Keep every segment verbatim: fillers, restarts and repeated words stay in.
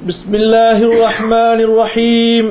بسم الله الرحمن الرحيم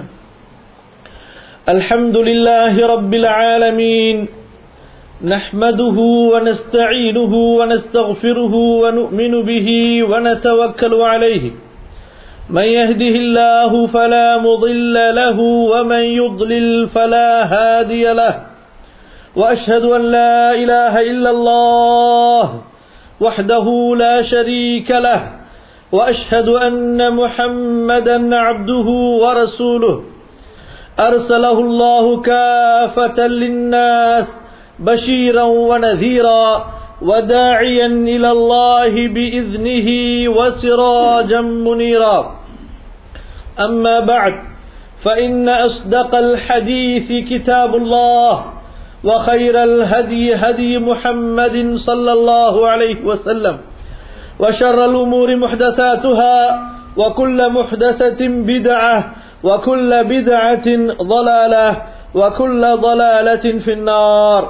الحمد لله رب العالمين نحمده ونستعينه ونستغفره ونؤمن به ونتوكل عليه من يهده الله فلا مضل له ومن يضلل فلا هادي له وأشهد أن لا إله إلا الله وحده لا شريك له وأشهد أن محمدا عبده ورسوله أرسله الله كافة للناس بشيرا ونذيرا وداعيا إلى الله بإذنه وسراجا منيرا أما بعد فإن أصدق الحديث كتاب الله وخير الهدي هدي محمد صلى الله عليه وسلم وشر الأمور محدثاتها وكل محدثة بدعة وكل بدعة ضلالة وكل ضلالة في النار.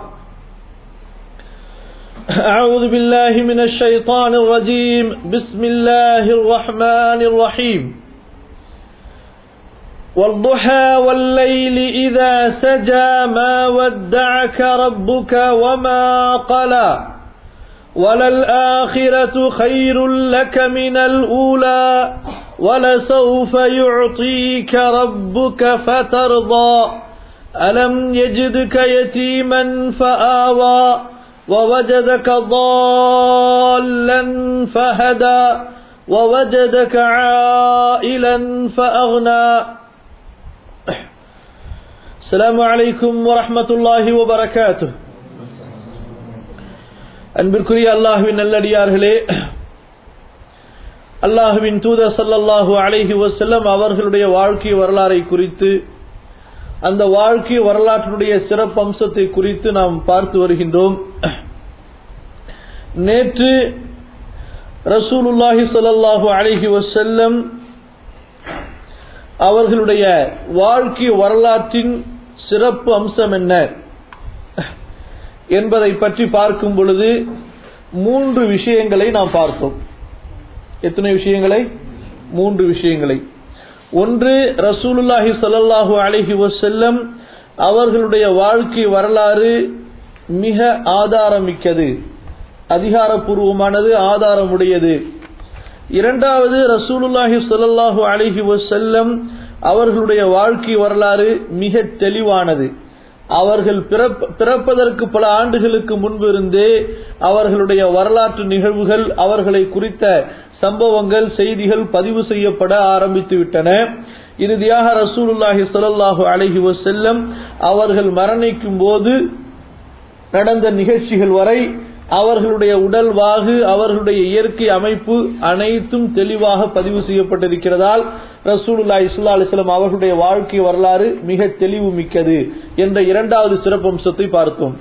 أعوذ بالله من الشيطان الرجيم. بسم الله الرحمن الرحيم. والضحى والليل إذا سجى ما ودعك ربك وما قلى وللآخرة خير لك من الأولى ولسوف يعطيك ربك فترضى ألم يجدك يتيما فآوى ووجدك ضالا فهدى ووجدك عائلا فأغنى. السلام عليكم ورحمة الله وبركاته. அன்பிற்குரிய அல்லாஹ்வின் நல்லடியார்களே, அல்லாஹ்வின் தூதர் ஸல்லல்லாஹு அலைஹி வஸல்லம் அவர்களுடைய வாழ்க்கை வரலாறை குறித்து, அந்த வாழ்க்கை வரலாற்றினுடைய சிறப்பம்சத்தை குறித்து நாம் பார்த்து வருகின்றோம். நேற்று ரசூலுல்லாஹி ஸல்லல்லாஹு அலைஹி வஸல்லம் அவர்களுடைய வாழ்க்கை வரலாற்றின் சிறப்பு அம்சம் என்ன என்பதை பற்றி பார்க்கும் பொழுது மூன்று விஷயங்களை நாம் பார்த்தோம். எத்தனை விஷயங்களை? மூன்று விஷயங்களை. ஒன்று, ரசூலுல்லாஹி ஸல்லல்லாஹு அலைஹி வஸல்லம் அவர்களுடைய வாழ்க்கை வரலாறு மிக ஆதாரமிக்கது, அதிகாரப்பூர்வமானது, ஆதாரமுடையது. இரண்டாவது, ரசூலுல்லாஹி ஸல்லல்லாஹு அலைஹி வஸல்லம் அவர்களுடைய வாழ்க்கை வரலாறு மிக தெளிவானது. அவர்கள் பிறப்பதற்கு பல ஆண்டுகளுக்கு முன்பு இருந்தே அவர்களுடைய வரலாற்று நிகழ்வுகள், அவர்களை குறித்த சம்பவங்கள், செய்திகள் பதிவு செய்யப்பட ஆரம்பித்து விட்டன. இறுதியாக ரசூலுல்லாஹி ஸல்லல்லாஹு அலைஹி வஸல்லம் அவர்கள் மரணிக்கும் போது நடந்த நிகழ்ச்சிகள் வரை அவர்களுடைய உடல் வாகு, அவர்களுடைய இயற்கை அமைப்பு அனைத்தும் தெளிவாக பதிவு செய்யப்பட்டிருக்கிறதால் ரசூலுல்லாஹி ஸல்லல்லாஹு அலைஹி வஸல்லம் அவர்களுடைய வாழ்க்கை வரலாறு மிக தெளிவு மிக்கது என்ற இரண்டாவது சிறப்பம்சத்தை பார்த்தோம்.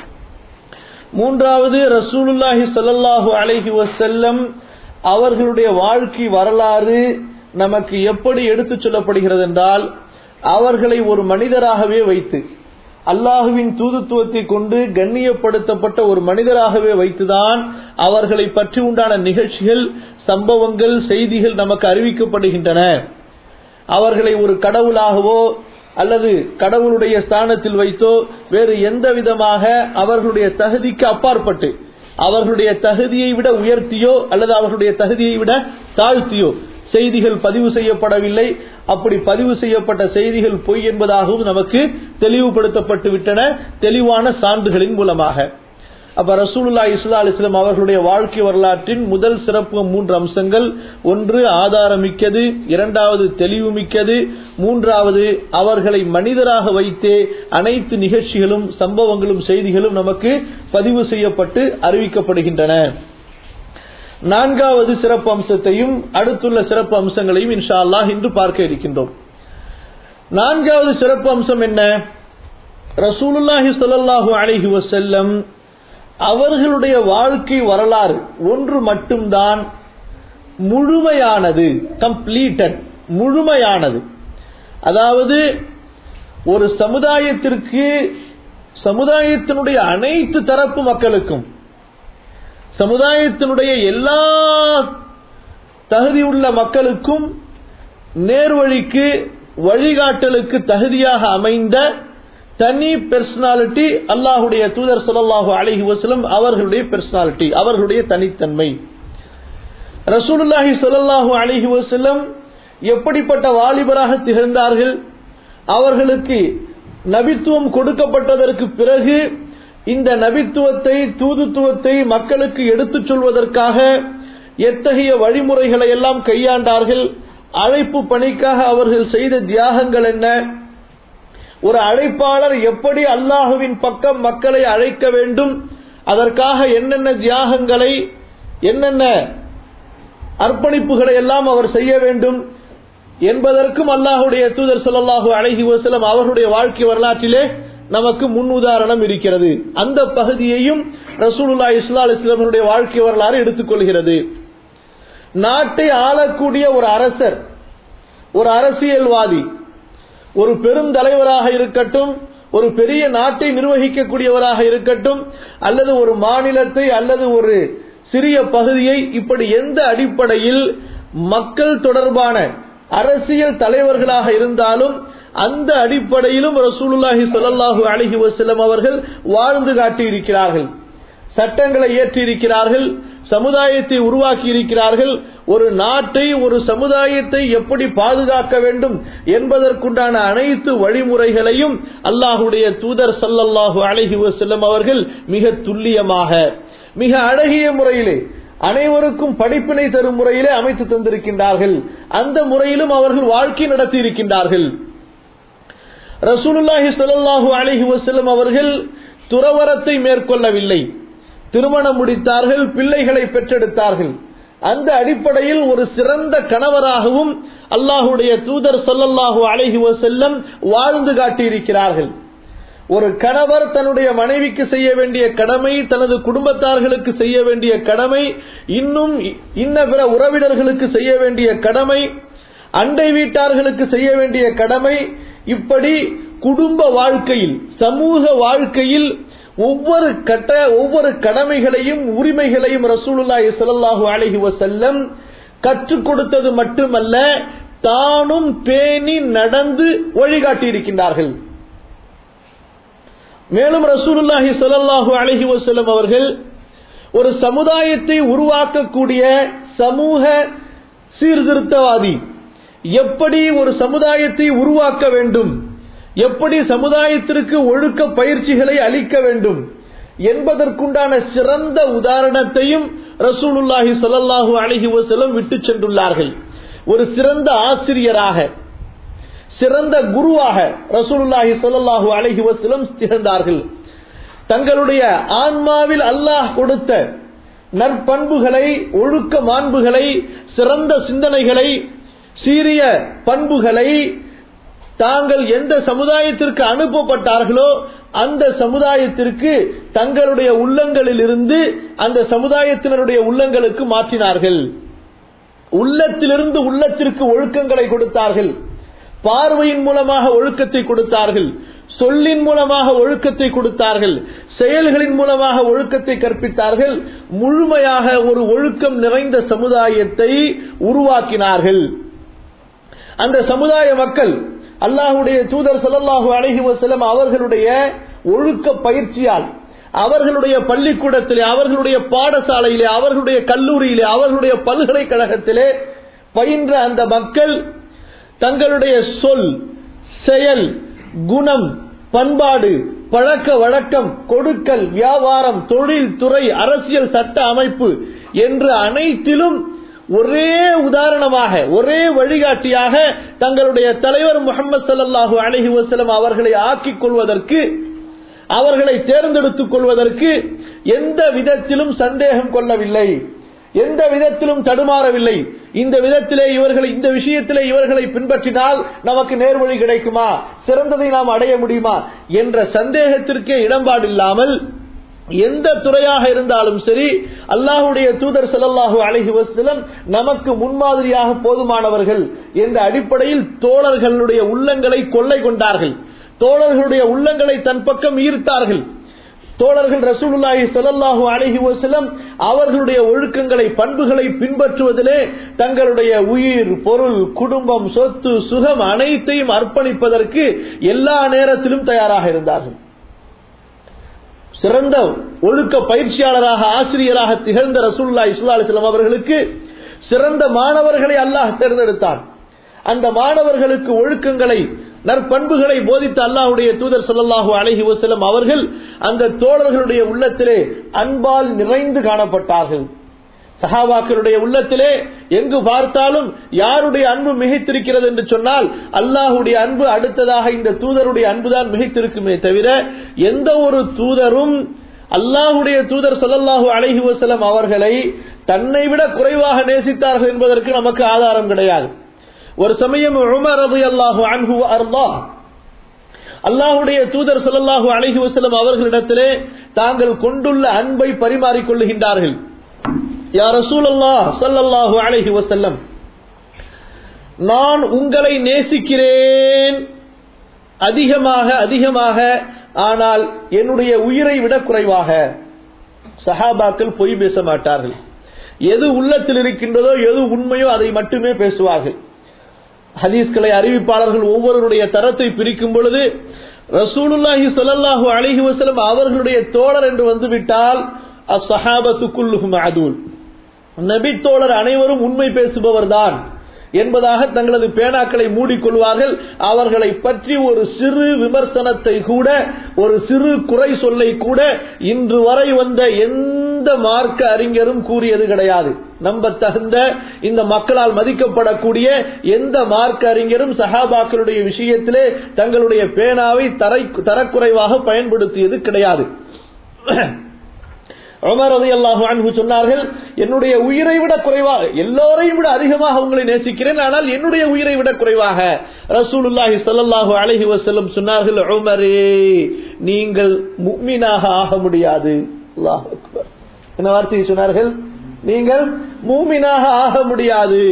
மூன்றாவது, ரசூலுல்லாஹி ஸல்லல்லாஹு அலைஹி வஸல்லம் அவர்களுடைய வாழ்க்கை வரலாறு நமக்கு எப்படி எடுத்துச் சொல்லப்படுகிறது என்றால், அவர்களை ஒரு மனிதராகவே வைத்து, அல்லாஹுவின் தூதுத்துவத்தை கொண்டு கண்ணியப்படுத்தப்பட்ட ஒரு மனிதராகவே வைத்துதான் அவர்களை பற்றி உண்டான நிகழ்ச்சிகள், சம்பவங்கள், செய்திகள் நமக்கு அறிவிக்கப்படுகின்றன. அவர்களை ஒரு கடவுளாகவோ அல்லது கடவுளுடைய ஸ்தானத்தில் வைத்தோ வேறு எந்த விதமாக அவர்களுடைய தகுதிக்கு அப்பாற்பட்டு, அவர்களுடைய தகுதியை விட உயர்த்தியோ அல்லது அவர்களுடைய தகுதியை விட தாழ்த்தியோ செய்திகள் பதிவு செய்யப்படவில்லை. அப்படி பதிவு செய்யப்பட்ட செய்திகள் பொய் என்பதாகவும் நமக்கு தெளிவுபடுத்தப்பட்டு விட்டன தெளிவான சான்றுகளின் மூலமாக. அப்ப ரசூலுல்லாஹி ஸல்லல்லாஹு அலைஹி வஸல்லம் அவர்களுடைய வாழ்க்கை வரலாற்றின் முதல் சிறப்பு மூன்று அம்சங்கள். ஒன்று, ஆதாரமிக்கது. இரண்டாவது, தெளிவு மிக்கது. மூன்றாவது, அவர்களை மனிதராக வைத்தே அனைத்து நிகழ்ச்சிகளும், சம்பவங்களும், செய்திகளும் நமக்கு பதிவு செய்யப்பட்டு அறிவிக்கப்படுகின்றன. நான்காவது சிறப்பு அம்சத்தையும் அடுத்துள்ள சிறப்பு அம்சங்களையும் இன்ஷா அல்லாஹ் இன்று பார்க்க இருக்கின்றோம். நான்காவது சிறப்பு அம்சம் என்ன? ரசூலுல்லாஹி ஸல்லல்லாஹு அலைஹி வஸல்லம் அவர்களுடைய வாழ்க்கை வரலாறு ஒன்று மட்டும்தான் முழுமையானது, கம்ப்ளீட்டட், முழுமையானது. அதாவது ஒரு சமுதாயத்திற்கு, சமுதாயத்தினுடைய அனைத்து தரப்பு மக்களுக்கும், சமுதாயத்தினுடைய எல்லா தகுதியுள்ள மக்களுக்கும் நேர்வழிக்கு வழிகாட்டலுக்கு தகுதியாக அமைந்த தனி பெர்சனாலிட்டி அல்லாஹுடைய தூதர் ஸல்லல்லாஹு அலைஹி வஸல்லம் அவர்களுடைய பெர்சனாலிட்டி, அவர்களுடைய தனித்தன்மை. ரசூலுல்லாஹி ஸல்லல்லாஹு அலைஹி வஸல்லம் எப்படிப்பட்ட வாலிபராக திகழ்ந்தார்கள், அவர்களுக்கு நபித்துவம் கொடுக்கப்பட்டதற்கு பிறகு இந்த நபித்துவத்தை தூதுத்துவத்தை மக்களுக்கு எடுத்துச் சொல்வதற்காக எத்தகைய வழிமுறைகளை எல்லாம் கையாண்டார்கள், அழைப்பு பணிக்காக அவர்கள் செய்த தியாகங்கள் என்ன, ஒரு அழைப்பாளர் எப்படி அல்லாஹுவின் பக்கம் மக்களை அழைக்க வேண்டும், அதற்காக என்னென்ன தியாகங்களை என்னென்ன அர்ப்பணிப்புகளை எல்லாம் அவர் செய்ய வேண்டும் என்பதற்கும் அல்லாஹுடைய தூதர் ஸல்லல்லாஹு அலைஹி வஸல்லம் அவர்களுடைய வாழ்க்கை வரலாற்றிலே நமக்கு முன் உதாரணம் இருக்கிறது. அந்த பகுதியையும் ரசூலுல்லாஹி ஸல்லல்லாஹு அலைஹி வஸல்லம் அவருடைய வாழ்க்கை வரலாறு எடுத்துக்கொள்கிறது. நாட்டை ஆளக்கூடிய ஒரு அரசர், ஒரு அரசியல்வாதி, ஒரு பெரும் தலைவராக இருக்கட்டும், ஒரு பெரிய நாட்டை நிர்வகிக்கக்கூடியவராக இருக்கட்டும், அல்லது ஒரு மாநிலத்தை அல்லது ஒரு சிறிய பகுதியை, இப்படி எந்த அடிப்படையில் மக்கள் தொடர்பான அரசியல் தலைவர்களாக இருந்தாலும் அந்த அடிப்படையிலும் ரசூலுல்லாஹி ஸல்லல்லாஹு அலைஹி வஸல்லம் அவர்கள் வாழ்ந்து காட்டி இருக்கிறார்கள். சட்டங்களை ஏற்றி இருக்கிறார்கள், சமுதாயத்தை உருவாக்கி இருக்கிறார்கள். ஒரு நாட்டை, ஒரு சமுதாயத்தை எப்படி பாதுகாக்க வேண்டும் என்பதற்குண்டான அனைத்து வழிமுறைகளையும் அல்லாஹுடைய தூதர் ஸல்லல்லாஹு அலைஹி வஸல்லம் அவர்கள் மிக துல்லியமாக, மிக அழகிய முறையிலே, அனைவருக்கும் படிப்பினை தரும் முறையிலே அமைத்து தந்திருக்கின்றார்கள். அந்த முறையிலும் அவர்கள் வாழ்க்கை நடத்தி இருக்கின்றார்கள். ரசூலுல்லாஹி ஸல்லல்லாஹு அலைஹி வஸல்லம் அவர்கள் துறவரத்தை மேற்கொள்ளவில்லை, திருமணம் முடித்தார்கள், பிள்ளைகளை பெற்றெடுத்தார்கள். அந்த அடிப்படையில் ஒரு சிறந்த கணவராகவும் அல்லாஹுடைய தூதர் ஸல்லல்லாஹு அலைஹி வஸல்லம் வாழ்ந்து காட்டியிருக்கிறார்கள். ஒரு கணவர் தன்னுடைய மனைவிக்கு செய்ய வேண்டிய கடமை, தனது குடும்பத்தார்களுக்கு செய்ய வேண்டிய கடமை, இன்னும் இன்ன பிற உறவினர்களுக்கு செய்ய வேண்டிய கடமை, அண்டை வீட்டார்களுக்கு செய்ய வேண்டிய கடமை, இப்படி குடும்ப வாழ்க்கையில், சமூக வாழ்க்கையில் ஒவ்வொரு கட்ட ஒவ்வொரு கடமைகளையும் உரிமைகளையும் ரசூலுல்லாஹி ஸல்லல்லாஹு அலைஹி வஸல்லம் கற்றுக் கொடுத்தது மட்டுமல்ல, தானும் பேணி நடந்து வழிகாட்டி இருக்கின்றார்கள். மேலும் ரசூலுல்லாஹி ஸல்லல்லாஹு அலைஹி வஸல்லம் அவர்கள் ஒரு சமுதாயத்தை உருவாக்கக்கூடிய சமூக சீர்திருத்தவாதி, எப்படி ஒரு சமுதாயத்தை உருவாக்க வேண்டும், எப்படி சமுதாயத்திற்கு ஒழுக்க பயிற்சிகளை அளிக்க வேண்டும் என்பதற்குண்டான சிறந்த உதாரணத்தையும் ரசூலுல்லாஹி ஸல்லல்லாஹு அலைஹி வஸல்லம் விட்டு சென்றுள்ளார்கள். ஒரு சிறந்த ஆசிரியராக, சிறந்த குருவாக ரசூலுல்லாஹி ஸல்லல்லாஹு அலைஹி வஸல்லம் திகழ்ந்தார்கள். தங்களுடைய ஆன்மாவில் அல்லாஹ் கொடுத்த நற்பண்புகளை, ஒழுக்க மாண்புகளை, சிறந்த சிந்தனைகளை, சீரிய பண்புகளை தாங்கள் எந்த சமுதாயத்திற்கு அனுப்பப்பட்டார்களோ அந்த சமுதாயத்திற்கு தங்களுடைய உள்ளங்களில் இருந்து அந்த சமுதாயத்தினருடைய உள்ளங்களுக்கு மாற்றினார்கள். உள்ளத்திலிருந்து உள்ளத்திற்கு ஒழுக்கங்களை கொடுத்தார்கள். பார்வையின் மூலமாக ஒழுக்கத்தை கொடுத்தார்கள், சொல்லின் மூலமாக ஒழுக்கத்தை கொடுத்தார்கள், செயல்களின் மூலமாக ஒழுக்கத்தை கற்பித்தார்கள். முழுமையாக ஒரு ஒழுக்கம் நிறைந்த சமுதாயத்தை உருவாக்கினார்கள். அந்த சமுதாய மக்கள் அல்லாஹுடைய தூதர் ஸல்லல்லாஹு அலைஹி வஸல்லம் அவர்களுடைய ஒழுக்க பயிற்சியால், அவர்களுடைய பள்ளிக்கூடத்திலே, அவர்களுடைய பாடசாலையிலே, அவர்களுடைய கல்லூரியிலே, அவர்களுடைய பல்கலைக்கழகத்திலே பயின்ற அந்த மக்கள் தங்களுடைய சொல், செயல், குணம், பண்பாடு, பழக்க வழக்கம், கொடுக்கல், வியாபாரம், தொழில், துறை, அரசியல், சட்ட அமைப்பு என்று அனைத்திலும் ஒரே உதாரணமாக, ஒரே வழிகாட்டியாக தங்களுடைய தலைவர் முஹம்மது ஸல்லல்லாஹு அலைஹி வஸல்லம் அவர்களை ஆக்கிக் கொள்வதற்கு, அவர்களை தேர்ந்தெடுத்துக் கொள்வதற்கு எந்த விதத்திலும் சந்தேகம் கொள்ளவில்லை, எந்த விதத்திலும் தடுமாறவில்லை. இந்த விதத்திலே இவர்களை, இந்த விஷயத்திலே இவர்களை பின்பற்றினால் நமக்கு நேர்வழி கிடைக்குமா, சிறந்ததை நாம் அடைய முடியுமா என்ற சந்தேகத்திற்கே இடம்பாடில்லாமல், எந்த துறையாக இருந்தாலும் சரி அல்லாஹ்வுடைய தூதர் ஸல்லல்லாஹு அலைஹி வஸல்லம் நமக்கு முன்மாதிரியாக போதுமானவர்கள் என்ற அடிப்படையில் தோழர்களுடைய உள்ளங்களை கொள்ளை கொண்டார்கள். தோழர்களுடைய உள்ளங்களை தன் பக்கம் ஈர்த்தார்கள். தோழர்கள் ரசூலுல்லாஹி ஸல்லல்லாஹு அலைஹி வஸல்லம் அவர்களுடைய ஒழுக்கங்களை பண்புகளை பின்பற்றுவதிலே தங்களுடைய உயிர் பொருள் குடும்பம் சொத்து சுகம் அனைத்தையும் அர்ப்பணிப்பதற்கு எல்லா நேரத்திலும் தயாராக இருந்தார்கள். சிறந்த ஒழுக்க பயிற்சியாளராக ஆசிரியராக திகழ்ந்த ரசூலுல்லாஹி ஸல்லல்லாஹு அலைஹி வஸல்லம் அவர்களுக்கு சிறந்த மாணவர்களை அல்லாஹ் தேர்ந்தெடுத்தான். அந்த மாணவர்களுக்கு ஒழுக்கங்களை நற்பண்புகளை போதித்த அல்லாஹ்வுடைய தூதர் ஸல்லல்லாஹு அலைஹி வஸல்லம் அவர்கள் அந்த தோழர்களுடைய உள்ளத்திலே அன்பால் நிறைந்து காணப்பட்டார்கள். சஹாபாக்களுடைய உள்ளத்திலே எங்கு பார்த்தாலும் யாருடைய அன்பு மிகைத்திருக்கிறது என்று சொன்னால் அல்லாஹ்வுடைய அன்பு அடுத்ததாக இந்த தூதருடைய அன்புதான் மிகைத்திருக்குமே தவிர எந்த ஒரு தூதரும் அல்லாஹ்வுடைய தூதர் ஸல்லல்லாஹு அலைஹி வஸல்லம் அவர்களை தன்னை விட குறைவாக நேசித்தார்கள் என்பதற்கு நமக்கு ஆதாரம் கிடையாது. ஒரு சமயம் உமர் ரலியல்லாஹு அன்ஹு அர்தா அல்லாஹ்வுடைய தூதர் ஸல்லல்லாஹு அலைஹி வஸல்லம் அவர்களிடத்திலே தாங்கள் கொண்டுள்ள அன்பை பரிமாறிக் கொள்ளுகின்றார்கள். யா ரசூலல்லாஹ் ஸல்லல்லாஹு அலைஹி வஸல்லம், நான் உங்களை நேசிக்கிறேன் அதிகமாக அதிகமாக, ஆனால் என்னுடைய உயிரை விட குறைவாக. சஹாபாக்கள் பொய் பேச மாட்டார்கள். எது உள்ளத்தில் இருக்கின்றதோ எது உண்மையோ அதை மட்டுமே பேசுவார்கள். ஹதீஸ்களை அறிவிப்பாளர்கள் ஒவ்வொருடைய தரத்தை பிரிக்கும் பொழுது ரசூலுல்லாஹி ஸல்லல்லாஹு அலைஹி வஸல்லம் அவர்களுடைய தோழர் என்று வந்துவிட்டால் அஸ்ஸஹாபத்து குல்லுஹும் அதூல், நபி தோழர் அனைவரும் உண்மை பேசுபவர்தான் என்பதாக தங்களது பேனாக்களை மூடிக்கொள்வார்கள். அவர்களை பற்றி ஒரு சிறு விமர்சனத்தை கூட, ஒரு சிறு குறை சொல்லை கூட இன்று வரை வந்த எந்த மார்க்க அறிஞரும் கூறியது கிடையாது. நம்ப தகுந்த இந்த மக்களால் மதிக்கப்படக்கூடிய எந்த மார்க்க அறிஞரும் சஹாபாக்களுடைய விஷயத்திலே தங்களுடைய பேனாவை தரக்குறைவாக பயன்படுத்தியது கிடையாது. உமர் ரலியல்லாஹு அன்ஹு சொன்னார்கள், என்னுடைய உயிரை விட குறைவாக, எல்லோரையும் விட அதிகமாக உங்களை நேசிக்கிறேன், ஆனால் என்னுடைய உயிரை விட குறைவாக. ரசூலுல்லாஹி ஸல்லல்லாஹு அலைஹி வஸல்லம் சொன்னார்கள், உமரே, நீங்கள் முஃமினாக ஆக முடியாது. அல்லாஹ் அக்பர். என்ன வார்த்தை சொன்னார்கள்? நீங்கள் முஃமினாக ஆக முடியாது.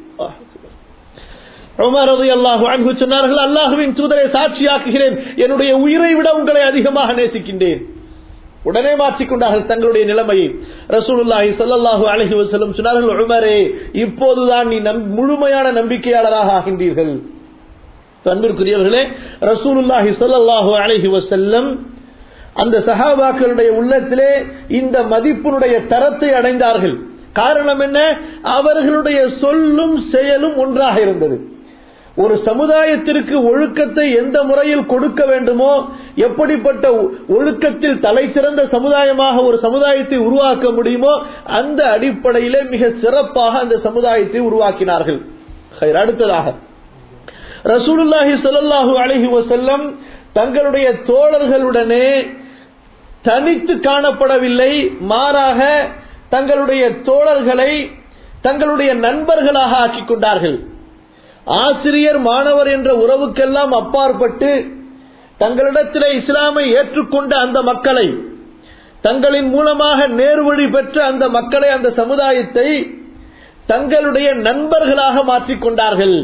உமர் ரலியல்லாஹு அன்ஹு சொன்னார்கள், அல்லாஹ்வின் தூதரை சாட்சியாக்குகிறேன், என்னுடைய உயிரை விட உங்களை அதிகமாக நேசிக்கின்றேன். உடனே மாற்றிக்கொண்டார்கள் தங்களுடைய நிலைமையை. ரசூலுல்லாஹி ஸல்லல்லாஹு அலைஹி வஸல்லம் சொன்னார்கள், உமரே, இப்போதுதான் நீ முழுமையான நம்பிக்கையாளராக ஆகின்றீர்கள். அன்பிற்குரியவர்களே, ரசூலுல்லாஹி ஸல்லல்லாஹு அலைஹி வஸல்லம் அந்த சஹாபாக்களுடைய உள்ளத்திலே இந்த மதிப்பினுடைய தரத்தை அடைந்தார்கள். காரணம் என்ன? அவர்களுடைய சொல்லும் செயலும் ஒன்றாக இருந்தது. ஒரு சமுதாயத்திற்கு ஒழுக்கத்தை எந்த முறையில் கொடுக்க வேண்டுமோ, எப்படிப்பட்ட ஒழுக்கத்தில் தலை சிறந்த சமுதாயமாக ஒரு சமுதாயத்தை உருவாக்க முடியுமோ அந்த அடிப்படையிலே மிக சிறப்பாக அந்த சமுதாயத்தை உருவாக்கினார்கள். அடுத்ததாக ரசூலுல்லாஹி ஸல்லல்லாஹு அலைஹி வஸல்லம் தங்களுடைய தோழர்களுடனே தனித்து காணப்படவில்லை, மாறாக தங்களுடைய தோழர்களை தங்களுடைய நண்பர்களாக ஆக்கிக் கொண்டார்கள். ஆசிரியர் மாணவர் என்ற உறவுக்கெல்லாம் அப்பாற்பட்டு தங்களிடத்திலே இஸ்லாமை ஏற்றுக்கொண்ட அந்த மக்களை, தங்களின் மூலமாக நேர்வழி பெற்ற அந்த மக்களை, அந்த சமுதாயத்தை தங்களுடைய நண்பர்களாக மாற்றிக்கொண்டார்கள்.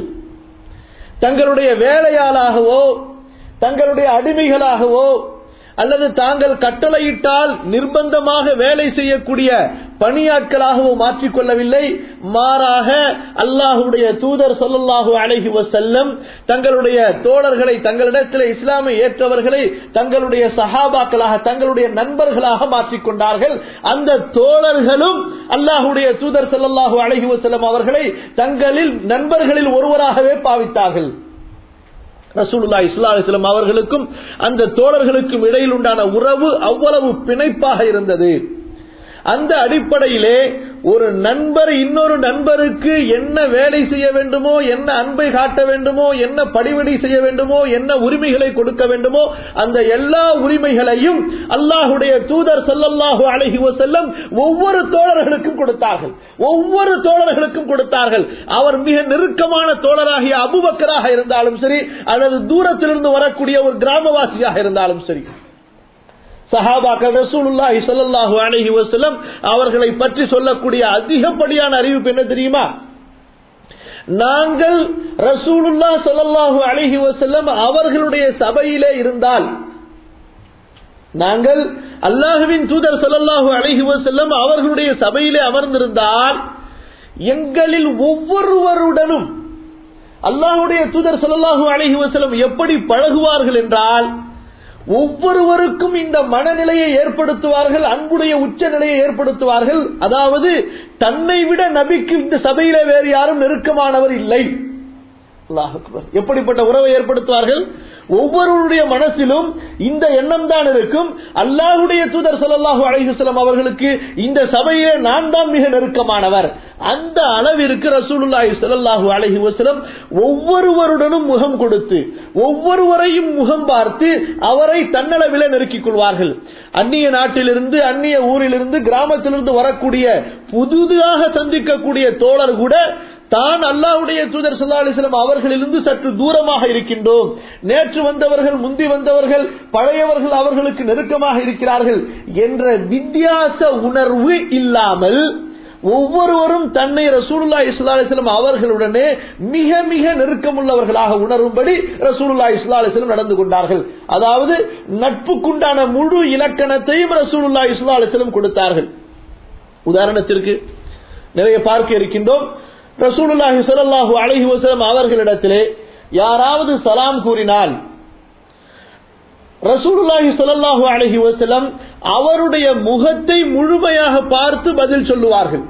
தங்களுடைய வேலையாளாகவோ தங்களுடைய அடிமைகளாகவோ அல்லது தாங்கள் கட்டளையிட்டால் நிர்பந்தமாக வேலை செய்யக்கூடிய பணியாட்களாகவோ மாற்றிக்கொள்ளவில்லை. மாறாக அல்லாஹ்வுடைய தூதர் ஸல்லல்லாஹு அலைஹி வஸல்லம் தங்களுடைய தோழர்களை, தங்களிடத்தில் இஸ்லாமை ஏற்றவர்களை தங்களுடைய சஹாபாக்களாக, தங்களுடைய நண்பர்களாக மாற்றிக்கொண்டார்கள். அந்த தோழர்களும் அல்லாஹ்வுடைய தூதர் ஸல்லல்லாஹு அலைஹி வஸல்லம் அவர்களை தங்களில் நண்பர்களில் ஒருவராகவே பாவித்தார்கள். ரசூலுல்லாஹி ஸல்லல்லாஹு அலைஹி வஸல்லம் அவர்களுக்கும் அந்த தோழர்களுக்கும் இடையில் உண்டான உறவு அவ்வளவு பிணைப்பாக இருந்தது. அந்த அடிப்படையிலே ஒரு நண்பர் இன்னொரு நண்பருக்கு என்ன வேலை செய்ய வேண்டுமோ, என்ன அன்பை காட்ட வேண்டுமோ, என்ன பணிவிடை செய்ய வேண்டுமோ, என்ன உரிமைகளை கொடுக்க வேண்டுமோ அந்த எல்லா உரிமைகளையும் அல்லாஹ்வுடைய தூதர் ஸல்லல்லாஹு அலைஹி வஸல்லம் ஒவ்வொரு தோழர்களுக்கும் கொடுத்தார்கள். ஒவ்வொரு தோழர்களுக்கும் கொடுத்தார்கள். அவர் மிக நெருக்கமான தோழராகிய அபூபக்கராக இருந்தாலும் சரி, அல்லது தூரத்திலிருந்து வரக்கூடிய ஒரு கிராமவாசியாக இருந்தாலும் சரி, சஹாபாக்கள் ரசூலுல்லாஹி ஸல்லல்லாஹு அலைஹி வஸல்லம் அவர்களை பற்றி சொல்லக்கூடிய அதிகப்படியான அறிவிப்பு என்ன தெரியுமா? நாங்கள் ரசூலுல்லாஹி ஸல்லல்லாஹு அலைஹி வஸல்லம் அவர்களுடைய சபையிலே இருந்தால், நாங்கள் அல்லாஹ்வின் தூதர் ஸல்லல்லாஹு அலைஹி வஸல்லம் அவர்களுடைய சபையிலே அமர்ந்திருந்தால் எங்களில் ஒவ்வொருவருடனும் அல்லாஹ்வுடைய தூதர் ஸல்லல்லாஹு அலைஹி வஸல்லம் எப்படி பழகுவார்கள் என்றால், ஒவ்வொருவருக்கும் இந்த மனநிலையை ஏற்படுத்துவார்கள், அன்புடைய உச்ச நிலையை ஏற்படுத்துவார்கள். அதாவது தன்னை விட நபிக்கு இந்த சபையிலே வேறு யாரும் நெருக்கமானவர் இல்லை. அல்லாஹ் அக்பர். எப்படிப்பட்ட உறவை ஏற்படுத்துவார்கள்? ஒவ்வொருவருடைய மனசிலும் இந்த எண்ணம் தான் இருக்கும், அல்லாஹ்வுடைய தூதர் ஸல்லல்லாஹு அலைஹி வஸல்லம் அவர்களுக்கு இந்த சபையிலே நான் தான் மிக நெருக்கமானவர். அந்த அளவிற்கு ரசூலுல்லாஹி ஸல்லல்லாஹு அலைஹி வஸல்லம் ஒவ்வொருவருடனும் முகம் கொடுத்து ஒவ்வொருவரையும் முகம் பார்த்து அவரை தன்னளவிலே நெருக்கிக் கொள்வார்கள். அந்நிய நாட்டிலிருந்து, அந்நிய ஊரிலிருந்து, கிராமத்திலிருந்து வரக்கூடிய புதிதாக சந்திக்கக்கூடிய தோழர் கூட தான் அல்லாஹ்வுடைய தூதர் ஸல்லல்லாஹு அலைஹி வஸல்லம் அவர்களிலிருந்து சற்று தூரமாக இருக்கின்றோம், நேற்று வந்தவர்கள், முந்தி வந்தவர்கள், பழையவர்கள் அவர்களுக்கு நெருக்கமாக இருக்கிறார்கள் என்ற வித்தியாச உணர்வு இல்லாமல் ஒவ்வொருவரும் தன்னை ரசூலுல்லாஹி ஸல்லல்லாஹு அலைஹி வஸல்லம் அவர்களுடனே மிக மிக நெருக்கமுள்ளவர்களாக உணரும்படி ரசூலுல்லாஹி ஸல்லல்லாஹு அலைஹி வஸல்லம் நடந்து கொண்டார்கள். அதாவது நட்புக்குண்டான முழு இலக்கணத்தையும் ரசூலுல்லாஹி ஸல்லல்லாஹு அலைஹி வஸல்லம் கொடுத்தார்கள். உதாரணத்திற்கு நிறைய பார்க்க இருக்கின்றோம். ரசூலுல்லாஹி ஸல்லல்லாஹு அலைஹி வஸல்லம் அவர்களிடத்திலே யாராவது சலாம் கூறினால் ரசூலுல்லாஹி ஸல்லல்லாஹு அலைஹி வஸல்லம் அவருடைய முகத்தை முழுமையாக பார்த்து பதில் சொல்லுவார்கள்.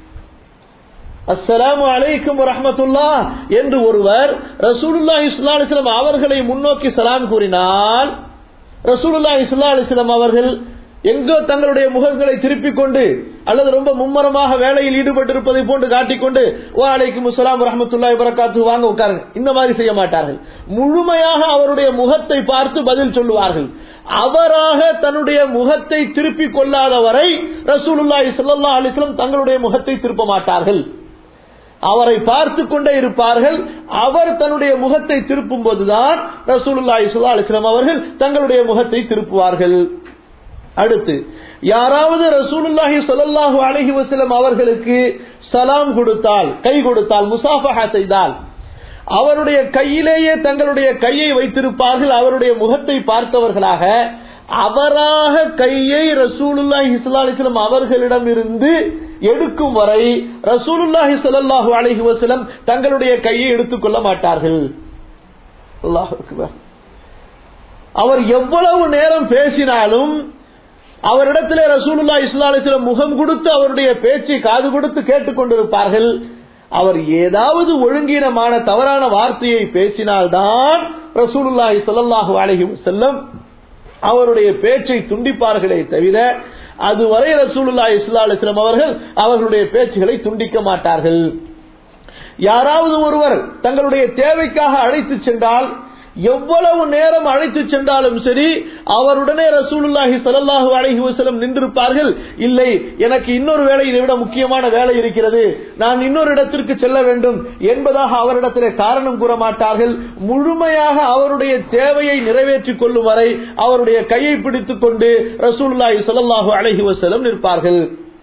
அஸ்ஸலாமு அலைக்கும் வரஹ்மத்துல்லாஹ் என்று ஒருவர் ரசூலுல்லாஹி ஸல்லல்லாஹு அலைஹி வஸல்லம் அவர்களை முன்னோக்கி சலாம் கூறினால் ரசூலுல்லாஹி ஸல்லல்லாஹு அலைஹி வஸல்லம் அவர்கள் எங்கோ தங்களுடைய முகங்களை திருப்பிக் கொண்டு அல்லது ரொம்ப மும்மரமாக வேலையில் ஈடுபட்டிருப்பதை போன்று காட்டிக்கொண்டு வா அலைக்கும் அஸ்ஸலாம் வரஹ்மத்துல்லாஹி வபரகாத்துஹு வாங்க உட்காருங்க, இந்த மாதிரி செய்ய மாட்டார்கள். முழுமையாக அவருடைய முகத்தை பார்த்து பதில் சொல்லுவார்கள். அவராக தன்னுடைய முகத்தை திருப்பிக் கொள்ளாத வரை ரசூலுல்லாஹி ஸல்லல்லாஹு அலைஹி வஸல்லம் தங்களுடைய முகத்தை திருப்ப மாட்டார்கள். அவரை பார்த்து கொண்டே இருப்பார்கள். அவர் தன்னுடைய முகத்தை திருப்பும் போதுதான் ரசூலுல்லாஹி ஸல்லல்லாஹு அலைஹி வஸல்லம் அவர்கள் தங்களுடைய முகத்தை திருப்புவார்கள். அடுத்து யாராவது ரசூலுல்லாஹி ஸல்லல்லாஹு அலைஹி வஸல்லம் அவர்களுக்கு சலாம் கொடுத்தால், கை கொடுத்தால், முசாஃபஹா செய்தால், அவருடைய கையிலேயே தங்களுடைய கையை வைத்திருப்பார்கள். அவருடைய முகத்தை பார்த்தவர்களாக அவராக கையை ரசூலுல்லாஹி ஸல்லல்லாஹு அலைஹி வஸல்லம் அவர்களிடம் இருந்து எடுக்கும் வரை ரசூலுல்லாஹி ஸல்லல்லாஹு அலைஹி வஸல்லம் தங்களுடைய கையை எடுத்துக்கொள்ள மாட்டார்கள். அல்லாஹ் அக்பர். அவர் எவ்வளவு நேரம் பேசினாலும் அவரிடத்திலே ரசூலுல்லாஹி ஸல்லல்லாஹு அலைஹி வஸல்லம் முகம் கொடுத்து அவருடைய பேச்சை காது கொடுத்து கேட்டுக் கொண்டிருப்பார்கள். அவர் ஏதாவது ஒழுங்கீனமான தவறான வார்த்தையை பேசினால்தான் ரசூலுல்லாஹி ஸல்லல்லாஹு அலைஹி வஸல்லம் அவருடைய பேச்சை துண்டிப்பார்களே தவிர அதுவரை ரசூலுல்லாஹி ஸல்லல்லாஹு அலைஹி வஸல்லம் அவர்கள் அவர்களுடைய பேச்சுகளை துண்டிக்க மாட்டார்கள். யாராவது ஒருவர் தங்களுடைய தேவைக்காக அழைத்து சென்றால், எவ்வளவு நேரம் அழைத்து சென்றாலும் சரி, அவருடனே ரசூலுல்லாஹி ஸல்லல்லாஹு அலைஹி வஸல்லம் நின்றிருப்பார்கள். இல்லை, எனக்கு இன்னொரு வேலை, இதை விட முக்கியமான வேலை இருக்கிறது, நான் இன்னொரு இடத்திற்கு செல்ல வேண்டும் என்பதாக அவரிடத்திலே காரணம் கூற மாட்டார்கள். முழுமையாக அவருடைய தேவையை நிறைவேற்றிக் கொள்ளும் வரை அவருடைய கையை பிடித்துக் கொண்டு ரசூலுல்லாஹி ஸல்லல்லாஹு அலைஹி வஸல்லம் நிற்பார்கள்.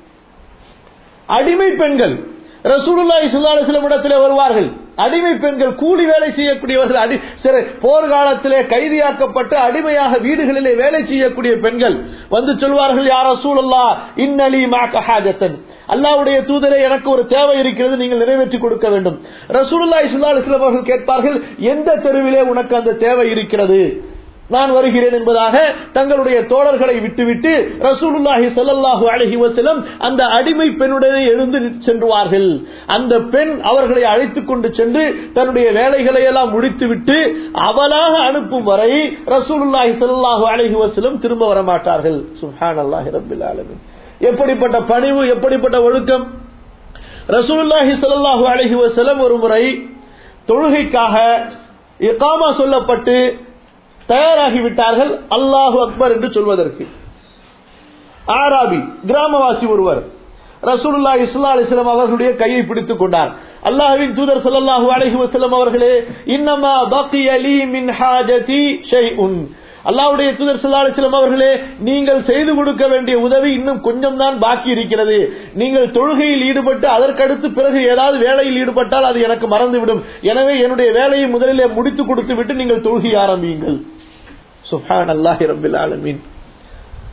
அடிமை பெண்கள் ரசூலுல்லாஹி ஸல்லல்லாஹு அலைஹி வஸல்லம் இடத்திலே வருவார்கள். அடிமை பெண்கள், கூலி வேலை செய்யக்கூடியவர்கள், போர்க்காலத்திலே கைதியாக்கப்பட்டு அடிமையாக வீடுகளிலே வேலை செய்யக்கூடிய பெண்கள் வந்து சொல்வார்கள், யா ரசூலல்லாஹ் இன்னலி மஅக ஹாஜத்தன், அல்லாஹ்வுடைய தூதரே எனக்கு ஒரு தேவை இருக்கிறது, நீங்கள் நிறைவேற்றி கொடுக்க வேண்டும். ரசூலுல்லாஹி ஸல்லல்லாஹு அலைஹி வஸல்லம் அவர்கள் கேட்பார்கள், எந்த தெருவிலே உனக்கு அந்த தேவை இருக்கிறது, நான் வருகிறேன் என்பதாக தங்களுடைய தோழர்களை விட்டுவிட்டு ரசூலுல்லாஹி ஸல்லல்லாஹு அலைஹி வஸல்லம் அந்த அடிமை பெண்ணுடனே எழுந்து சென்றுவார்கள். அந்த பெண் அவர்களை அழைத்துக் கொண்டு சென்று தன்னுடைய வேலைகளை எல்லாம் முடித்துவிட்டு அவளாக அனுப்பும் வரை ரசூலுல்லாஹி ஸல்லல்லாஹு அலைஹி வஸல்லம் திரும்ப வர மாட்டார்கள். சுப்ஹானல்லாஹி ரப்பில் ஆலமீன். எப்படிப்பட்ட பணிவு, எப்படிப்பட்ட ஒழுக்கம்! ரசூலுல்லாஹி ஸல்லல்லாஹு அலைஹி வஸல்லம் ஒரு முறை தொழுகைக்காக இகாமா சொல்லப்பட்டு தயாராகிவிட்டார்கள் அல்லாஹு அக்பர் என்று சொல்வதற்கு. ஆராபி கிராமவாசி ஒருவர் ரசூலுல்லாஹி ஸல்லல்லாஹு அலைஹி வஸல்லம் அவர்களுடைய கையை பிடித்துக் கொண்டார். அல்லாஹ்வின் தூதர் ஸல்லல்லாஹு அலைஹி வஸல்லம் அவர்களே, இன்னமா பகிய லீ மின் ஹாஜதி ஷைஉன், அல்லாஹ்வுடைய தூதர் ஸல்லல்லாஹு அலைஹி வஸல்லம் அவர்களே, நீங்கள் செய்து கொடுக்க வேண்டிய உதவி இன்னும் கொஞ்சம் தான் பாக்கி இருக்கிறது. நீங்கள் தொழுகையில் ஈடுபட்டு அதற்கடுத்து பிறகு ஏதாவது வேலையில் ஈடுபட்டால் அது எனக்கு மறந்துவிடும். எனவே என்னுடைய வேலையை முதலிலே முடித்து கொடுத்து விட்டு நீங்கள் தொழுகை ஆரம்பியுங்கள். சுப்ஹானல்லாஹி ரப்பில் ஆலமீன்.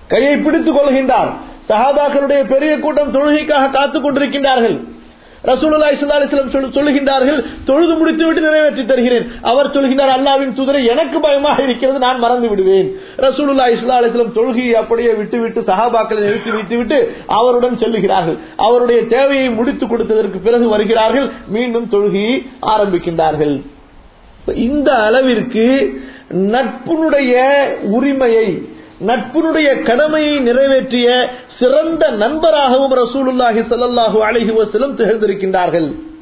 கையை பிடித்துக் கொள்கின்றார். சஹாபாக்களுடைய பெரிய கூட்டம் தொழுகைக்காக காத்துக் கொண்டிருக்கின்றார்கள். ரசூலுல்லாஹி ஸல்லல்லாஹு அலைஹி வஸல்லம் சொல்லுகின்றார்கள், தொழுது முடித்துவிட்டு நிறைவேற்றி தருகிறேன். அவர் சொல்கின்றார், அல்லாஹ்வின் தூதரே, எனக்கு பயமாக இருக்கிறது, நான் மறந்து விடுவேன். ரசூலுல்லாஹி ஸல்லல்லாஹு அலைஹி வஸல்லம் தொழுகையை அப்படியே விட்டுவிட்டு சஹாபாக்களை நிறுத்தி வைத்துவிட்டு அவருடன் செல்லுகிறார்கள். அவருடைய தேவையை முடித்துக் கொடுத்ததற்கு பிறகு வருகிறார்கள், மீண்டும் தொழுகையை ஆரம்பிக்கின்றார்கள். இந்த அளவிற்கு நட்புடைய உரிமையை, நட்புடைய கடமையை நிறைவேற்றிய சிறந்த நண்பராகவும் ரசூலுல்லாஹி ஸல்லல்லாஹு அலைஹி வஸல்லம் திகழ்ந்திருக்கின்றார்கள்.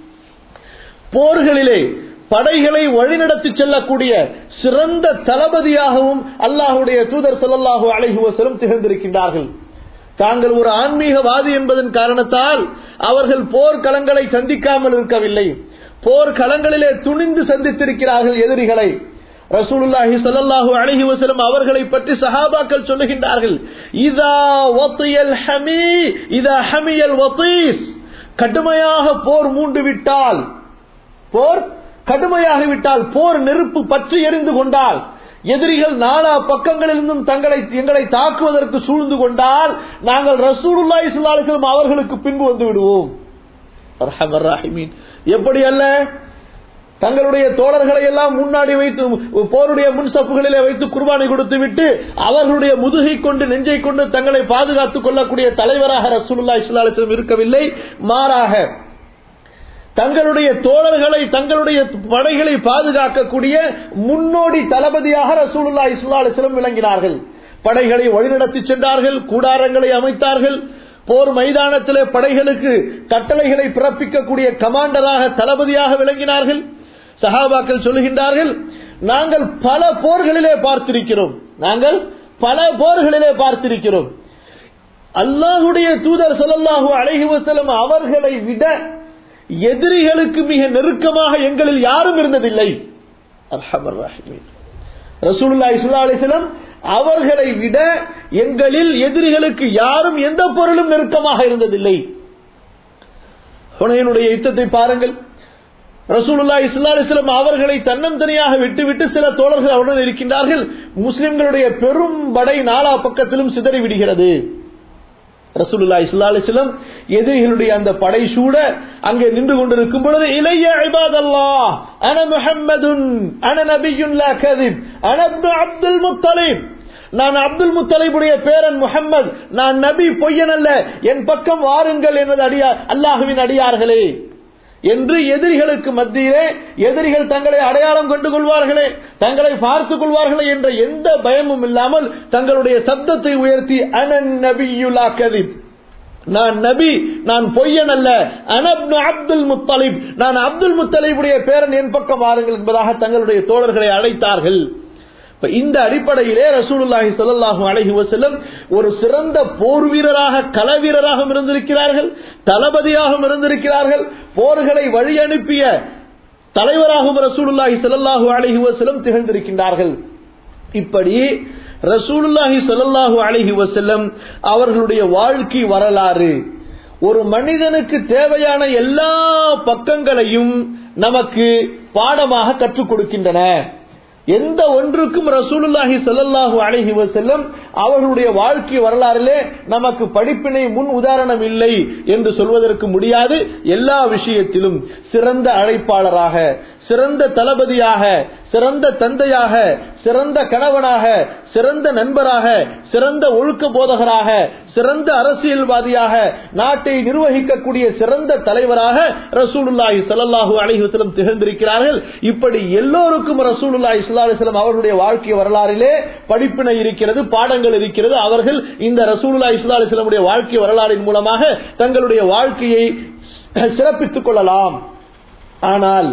போர்களிலே படைகளை வழிநடத்தி செல்லக்கூடிய சிறந்த தளபதியாகவும் அல்லாஹ்வுடைய தூதர் ஸல்லல்லாஹு அலைஹி வஸல்லம் திகழ்ந்திருக்கின்றார்கள். தாங்கள் ஒரு ஆன்மீகவாதி என்பதன் காரணத்தால் அவர்கள் போர்க்களங்களை சந்திக்காமல் இருக்கவில்லை. போர்க்களங்களிலே துணிந்து சந்தித்திருக்கிறார்கள் எதிரிகளை. ரசூலுல்லாஹி ஸல்லல்லாஹு அலைஹி வஸல்லம் அவர்களை பற்றி சஹாபாக்கள் சொல்லுகின்றார்கள், இதா வத்தியல் ஹமி இதா ஹமியல் வதீஸ், கடுமையாக போர் மூண்டு விட்டால், போர் கடுமையாக விட்டால், போர் நெருப்பு பற்றி எரிந்து கொண்டால், எதிரிகள் நாலா பக்கங்களிலிருந்தும் தங்களை எங்களை தாக்குவதற்கு சூழ்ந்து கொண்டால், நாங்கள் ரசூலுல்லாஹி ஸல்லல்லாஹு அலைஹி வஸல்லம் அவர்களுக்கு பின்பு வந்து விடுவோம். அர்ஹமர் ரஹீமீன். எப்படி அல்ல, தங்களுடைய தோழர்களை எல்லாம் முன்னாடி வைத்து போருடைய முன் சப்புகளிலே வைத்து குர்பானை கொடுத்து விட்டு அவர்களுடைய முதுகை கொண்டு நெஞ்சை கொண்டு தங்களை பாதுகாத்துக் கொள்ளக்கூடிய தலைவராக ரசூலுல்லாஹி ஸல்லல்லாஹு அலைஹி வஸல்லம் இருக்கவில்லை. மாறாக தங்களுடைய தோழர்களை, தங்களுடைய படைகளை பாதுகாக்கக்கூடிய முன்னோடி தளபதியாக ரசூலுல்லாஹி ஸல்லல்லாஹு அலைஹி வஸல்லம் விளங்கினார்கள். படைகளை வழிநடத்தி சென்றார்கள், கூடாரங்களை அமைத்தார்கள். போர் மைதானத்திலே படைகளுக்கு கட்டளைகளை பிறப்பிக்கக்கூடிய கமாண்டராக, தளபதியாக விளங்கினார்கள். சஹாபாக்கள் சொல்லுகின்றார்கள், நாங்கள் பல போர்களிலே பார்த்திருக்கிறோம், நாங்கள் பல போர்களிலே பார்த்திருக்கிறோம். அல்லாஹ்வுடைய தூதர் ஸல்லல்லாஹு அலைஹி வஸல்லம் அவர்களை விட எதிரிகளுக்கு மிக நெருக்கமாக எங்களில் யாரும் இருந்ததில்லை. அர்ஹமர் ரஹீமீன். ரசூலுல்லாஹி ஸல்லல்லாஹு அலைஹி வஸல்லம் அவர்களை விட எங்களில் எதிரிகளுக்கு யாரும் எந்த பொருளும் நெருக்கமாக இருந்ததில்லை. ஹுனைனுடைய யுத்தத்தை பாருங்கள். ரசூலுல்லாஹி ஸல்லல்லாஹு அலைஹி வஸல்லம் அவர்களை தன்னந்தனியாக விட்டுவிட்டு சில தோழர்கள் அவருடன் இருக்கின்றார்கள். முஸ்லிம்களுடைய பெரும் படை நாலா பக்கத்திலும் சிதறி விடுகிறது. ரசூலுல்லாஹி ஸல்லல்லாஹு அலைஹி வஸல்லம் எதிரிகளுடைய அந்த படை சூட அங்கே நின்று கொண்டிருக்கும் பொழுது, இலைய இபாதல்லாஹ் அன முஹம்மதுன் அன நபியுன் லா கதிப் அன இப்னு அப்துல் முத்தலிப், நான் அப்துல் முத்தலிபுடைய பேரன் முஹம்மது, நான் நபி, பொய்யன் அல்ல, என் பக்கம் வாருங்கள் எனது அடியார், அல்லாஹ்வின் அடியார்களே என்று எதிரிகளுக்கு மத்தியிலே, எதிரிகள் தங்களை அடையாளம் கண்டு கொள்வார்களே, தங்களை பார்த்துக் கொள்வார்களே என்ற எந்த பயமும் இல்லாமல் தங்களுடைய சப்தத்தை உயர்த்தி, அனன் நபியு லா கதிப், நான் நபி, நான் பொய்யன் அல்ல, அன இப்னு அப்துல் முத்தலிப், நான் அப்துல் முத்தலிபுடைய பேரன், என் பக்கம் வாருங்கள் என்பதாக தங்களுடைய தோழர்களை அழைத்தார்கள். இந்த அடிப்படையிலே ரசூலுல்லாஹி ஸல்லல்லாஹு அலைஹி வஸல்லம் ஒரு சிறந்த போர் வீரராக, கள வீரராக இருந்திருக்கிறார்கள், தளபதியாக இருந்திருக்கிறார்கள், போர்களை வழி அனுப்பிய தலைவராகவும் ரசூலுல்லாஹி ஸல்லல்லாஹு அலைஹி வஸல்லம் திகழ்ந்திருக்கின்றார்கள். இப்படி ரசூலுல்லாஹி ஸல்லல்லாஹு அலைஹி வஸல்லம் அவர்களுடைய வாழ்க்கை வரலாறு ஒரு மனிதனுக்கு தேவையான எல்லா பக்கங்களையும் நமக்கு பாடமாக கற்றுக் கொடுக்கின்றன. எந்த ஒன்றுக்கும் ரசூலுல்லாஹி ஸல்லல்லாஹு அலைஹி வஸல்லம் அவர்களுடைய வாழ்க்கை வரலாறிலே நமக்கு படிப்பினை முன் உதாரணம் இல்லை என்று சொல்வதற்கு முடியாது. எல்லா விஷயத்திலும் சிறந்த அழைப்பாளராக, சிறந்த தளபதியாக, சிறந்த தந்தையாக, சிறந்த கணவனாக, சிறந்த நண்பராக, சிறந்த ஒழுக்க போதகராக, சிறந்த அரசியல்வாதியாக, நாட்டை நிர்வகிக்கக்கூடிய சிறந்த தலைவராக ரசூலுல்லாஹி ஸல்லல்லாஹு அலைஹி வஸல்லம் திகழ்ந்திருக்கிறார்கள். இப்படி எல்லோருக்கும் ரசூலுல்லாஹி ஸல்லல்லாஹு அலைஹி வஸல்லம் அவருடைய வாழ்க்கை வரலாறிலே படிப்பினை இருக்கிறது, பாடங்கள் இருக்கிறது. அவர்கள் இந்த ரசூலுல்லாஹி ஸல்லல்லாஹு அலைஹி வஸல்லம் உடைய வாழ்க்கை வரலாறின் மூலமாக தங்களுடைய வாழ்க்கையை சிறப்பித்துக் கொள்ளலாம். ஆனால்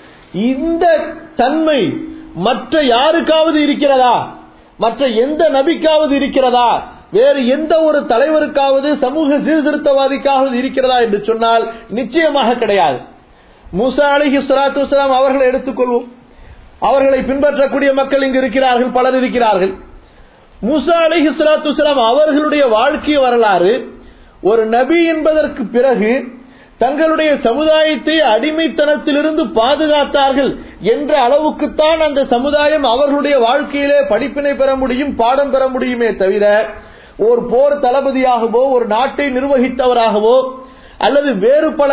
இந்த தன்மை மற்ற யாருக்காவது இருக்கிறதா? மற்ற எந்த நபிக்காவது இருக்கிறதா? வேறு எந்த ஒரு தலைவருக்காவது, சமூக சீர்திருத்தவாதிக்காவது இருக்கிறதா என்று சொன்னால் நிச்சயமாக கிடையாது. மூசா அலைஹிஸ்ஸலாத்து வஸ்ஸலாம் அவர்களை எடுத்துக்கொள்வோம். அவர்களை பின்பற்றக்கூடிய மக்கள் இங்கு இருக்கிறார்கள், பலர் இருக்கிறார்கள். மூசா அலைஹிஸ்ஸலாத்து வஸ்ஸலாம் அவர்களுடைய வாழ்க்கை வரலாறு, ஒரு நபி என்பதற்கு பிறகு தங்களுடைய சமுதாயத்தை அடிமைத்தனத்திலிருந்து பாதுகாத்தார்கள் என்ற அளவுக்குத்தான் அந்த சமுதாயம் அவர்களுடைய வாழ்க்கையிலே படிப்பினை பெற முடியும், பாடம் பெற முடியுமே தவிர ஒரு போர் தளபதியாகவோ ஒரு நாட்டை நிர்வகித்தவராகவோ அல்லது வேறு பல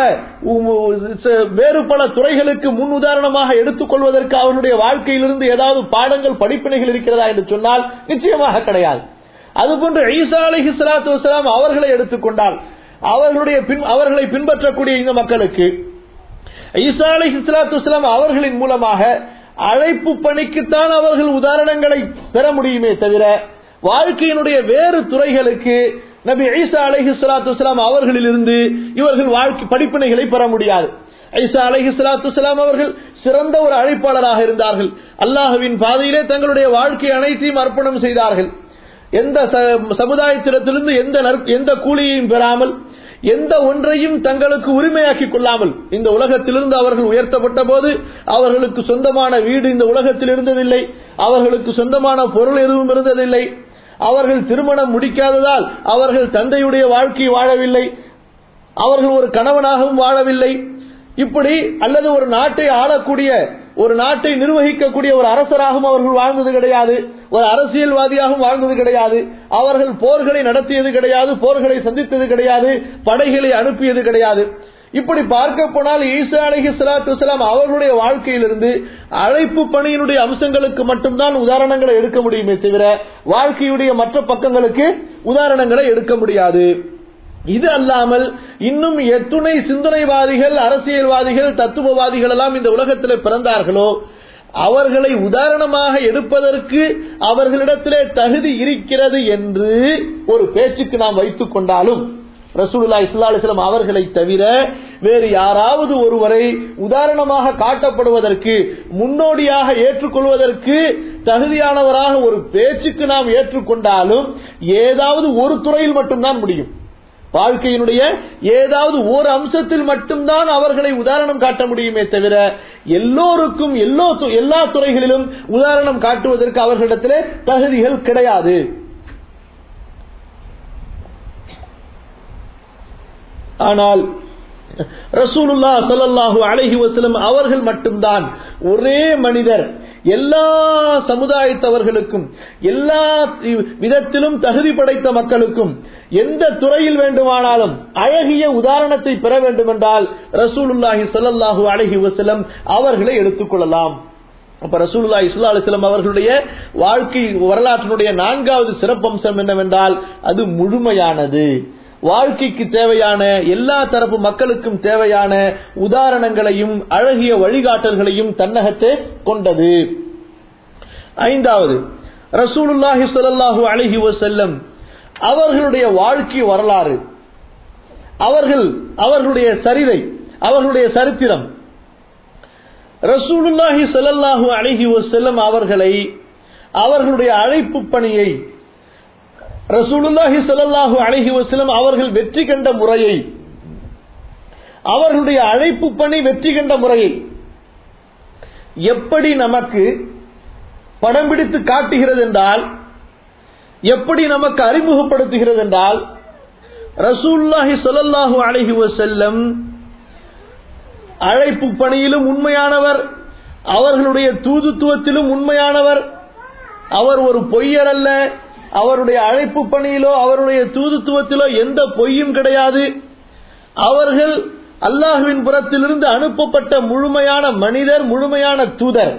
வேறு பல துறைகளுக்கு முன் உதாரணமாக எடுத்துக் கொள்வதற்கு அவருடைய வாழ்க்கையிலிருந்து ஏதாவது பாடங்கள் படிப்பினைகள் இருக்கிறதா என்று சொன்னால் நிச்சயமாக கிடையாது. அதுபோன்று ஈசா அலைஹிஸ்ஸலாத்து வஸ்ஸலாம் அவர்களை எடுத்துக்கொண்டால் அவர்களுடைய பின் அவர்களை பின்பற்றக்கூடிய இந்த மக்களுக்கு ஈசா அலைஹிஸ்ஸலாத்து வஸ்ஸலாம் அவர்களின் மூலமாக அழைப்பு பணிக்குத்தான் அவர்கள் உதாரணங்களை பெற முடியுமே தவிர வாழ்க்கையினுடைய வேறு துறைகளுக்கு நபி ஈசா அலைஹிஸ்ஸலாத்து வஸ்ஸலாம் அவர்களிலிருந்து இவர்கள் வாழ்க்கை படிப்பினைகளை பெற முடியாது. ஈசா அலைஹிஸ்ஸலாத்து வஸ்ஸலாம் அவர்கள் சிறந்த ஒரு அழைப்பாளராக இருந்தார்கள். அல்லாஹ்வின் பாதையிலே தங்களுடைய வாழ்க்கை அனைத்தையும் அர்ப்பணம் செய்தார்கள். எந்த சமுதாயத்திலிருந்து எந்த எந்த கூலியையும் பெறாமல் எந்த ஒன்றையும் தங்களுக்கு உரிமையாக்கிக் கொள்ளாமல் இந்த உலகத்திலிருந்து அவர்கள் உயர்த்தப்பட்ட போது அவர்களுக்கு சொந்தமான வீடு இந்த உலகத்தில் இருந்ததில்லை, அவர்களுக்கு சொந்தமான பொருள் எதுவும் இருந்ததில்லை, அவர்கள் திருமணம் முடிக்காததால் அவர்கள் தந்தையுடைய வாழ்க்கை வாழவில்லை, அவர்கள் ஒரு கணவனாகவும் வாழவில்லை. இப்படி அல்லது ஒரு நாட்டை ஆளக்கூடிய ஒரு நாட்டை நிர்வகிக்கக்கூடிய ஒரு அரசராகவும் அவர்கள் வாழ்ந்தது கிடையாது, ஒரு அரசியல்வாதியாகவும் வாழ்ந்தது கிடையாது, அவர்கள் போர்களை நடத்தியது கிடையாது, போர்களை சந்தித்தது கிடையாது, படைகளை அனுப்பியது கிடையாது. இப்படி பார்க்க போனால் ஈசா அலைஹிஸ்ஸலாத்து வஸ்ஸலாம் அவர்களுடைய வாழ்க்கையிலிருந்து அழைப்பு பணியினுடைய அம்சங்களுக்கு மட்டும்தான் உதாரணங்களை எடுக்க முடியுமே தவிர வாழ்க்கையுடைய மற்ற பக்கங்களுக்கு உதாரணங்களை எடுக்க முடியாது. இது அல்லாமல் இன்னும் எத்துணை சிந்தனைவாதிகள், அரசியல்வாதிகள், தத்துவவாதிகள் எல்லாம் இந்த உலகத்தில் பிறந்தார்களோ அவர்களை உதாரணமாக எடுப்பதற்கு அவர்களிடத்திலே தகுதி இருக்கிறது என்று ஒரு பேச்சுக்கு நாம் வைத்துக் கொண்டாலும் ரசூலுல்லாஹி ஸல்லல்லாஹு அலைஹி வஸல்லம் அவர்களை தவிர வேறு யாராவது ஒருவரை உதாரணமாக காட்டப்படுவதற்கு முன்னோடியாக ஏற்றுக்கொள்வதற்கு தகுதியானவராக ஒரு பேச்சுக்கு நாம் ஏற்றுக்கொண்டாலும் ஏதாவது ஒரு துறையில் மட்டும்தான் முடியும். வாழ்க்கையினுடைய ஏதாவது ஒரு அம்சத்தில் மட்டும்தான் அவர்களை உதாரணம் காட்ட முடியுமே தவிர எல்லோருக்கும் எல்லா துறைகளிலும் உதாரணம் காட்டுவதற்கு அவர்களிடத்திலே தகுதிகள் கிடையாது. ஆனால் ரசூலுல்லாஹ் ஸல்லல்லாஹு அலைஹி வஸல்லம் அவர்கள் மட்டும்தான் ஒரே மனிதர் எல்லா சமுதாயத்தவர்களுக்கும் எல்லா விதத்திலும் தகுதி படைத்த மக்களுக்கும் எந்த துறையில் வேண்டுமானாலும் அழகிய உதாரணத்தை பெற வேண்டும் என்றால் ரசூலுல்லாஹி ஸல்லல்லாஹு அலைஹி வஸல்லம் அவர்களை எடுத்துக்கொள்ளலாம். அப்ப ரசூலுல்லாஹி ஸல்லல்லாஹு அலைஹி வஸல்லம் அவர்களுடைய வாழ்க்கை வரலாற்றினுடைய நான்காவது சிறப்பம்சம் என்னவென்றால் அது முழுமையானது. வாழ்க்கைக்கு தேவையான எல்லா தரப்பு மக்களுக்கும் தேவையான உதாரணங்களையும் அழகிய வழிகாட்டல்களையும் தன்னகத்தே கொண்டது. ஐந்தாவது, ரசூலுல்லாஹி ஸல்லல்லாஹு அலைஹி வஸல்லம் அவர்களுடைய வாழ்க்கை வரலாறு, அவர்கள் அவர்களுடைய சரிதை, அவர்களுடைய சரித்திரம். ரசூலுல்லாஹி ஸல்லல்லாஹு அலைஹி வஸல்லம் அவர்களை அவர்களுடைய அழைப்பு பணியை ரசூலுல்லாஹி ஸல்லல்லாஹு அலைஹி வஸல்லம் அவர்கள் வெற்றி கண்ட முறையை, அவர்களுடைய அழைப்பு பணி வெற்றி கண்ட முறையை எப்படி நமக்கு படம் பிடித்து காட்டுகிறது என்றால், எப்படி நமக்கு அறிமுகப்படுத்துகிறது என்றால், ரசூலுல்லாஹி ஸல்லல்லாஹு அலைஹி வஸல்லம் அழைப்பு பணியிலும் உண்மையானவர், அவர்களுடைய தூதுத்துவத்திலும் உண்மையானவர். அவர் ஒரு பொய்யர் அல்ல. அவருடைய அழைப்பு பணியிலோ அவருடைய தூதுத்துவத்திலோ எந்த பொய்யும் கிடையாது. அவர்கள் அல்லாஹ்வின் புறத்திலிருந்து அனுப்பப்பட்ட முழுமையான மனிதர், முழுமையான தூதர்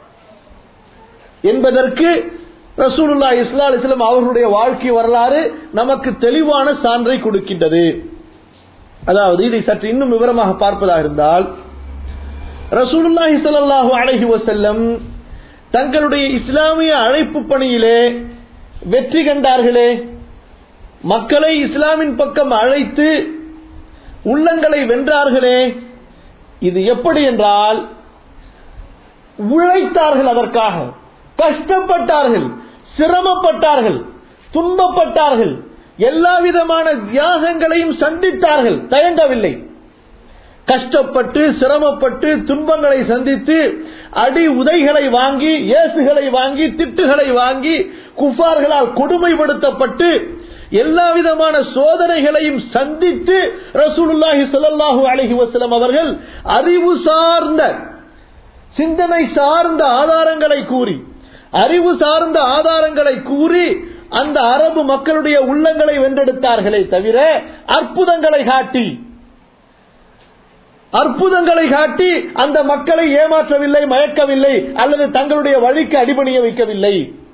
என்பதற்கு ரசூலுல்லாஹி ஸல்லல்லாஹு அலைஹி வஸல்லம் அவர்களுடைய வாழ்க்கை வரலாறு நமக்கு தெளிவான சான்றை கொடுக்கின்றது. அதாவது இதை சற்று இன்னும் விவரமாக பார்ப்பதாக இருந்தால், ரசூலுல்லாஹி ஸல்லல்லாஹு அலைஹி வஸல்லம் தங்களுடைய இஸ்லாமிய அழைப்பு பணியிலே வெற்றி கண்டார்களே, மக்களை இஸ்லாமின் பக்கம் அழைத்து உள்ளங்களை வென்றார்களே, இது எப்படி என்றால் உழைத்தார்கள், அதற்காக கஷ்டப்பட்டார்கள், சிரமப்பட்டார்கள், துன்பப்பட்டார்கள், எல்லா விதமான தியாகங்களையும் சந்தித்தார்கள், தயங்கவில்லை. கஷ்டப்பட்டு சிரமப்பட்டு துன்பங்களை சந்தித்து அடி உதைகளை வாங்கி, ஏசுகளை வாங்கி, திட்டுகளை வாங்கி, குஃபார்களால் கொடுமைப்படுத்தப்பட்டு எல்லா விதமான சோதனைகளையும் சந்தித்து ரசூலுல்லாஹி ஸல்லல்லாஹு அலைஹி வஸல்லம் அவர்கள் அறிவு சார்ந்த, சிந்தனை சார்ந்த ஆதாரங்களை கூறி அறிவு சார்ந்த ஆதாரங்களை கூறி அந்த அரபு மக்களுடைய உள்ளங்களை வென்றெடுத்தார்களே தவிர அற்புதங்களை காட்டி அற்புதங்களை காட்டி அந்த மக்களை ஏமாற்றவில்லை, மயக்கவில்லை, அல்லது தங்களுடைய வழிக்கு அடிபணிய வைக்கவில்லை.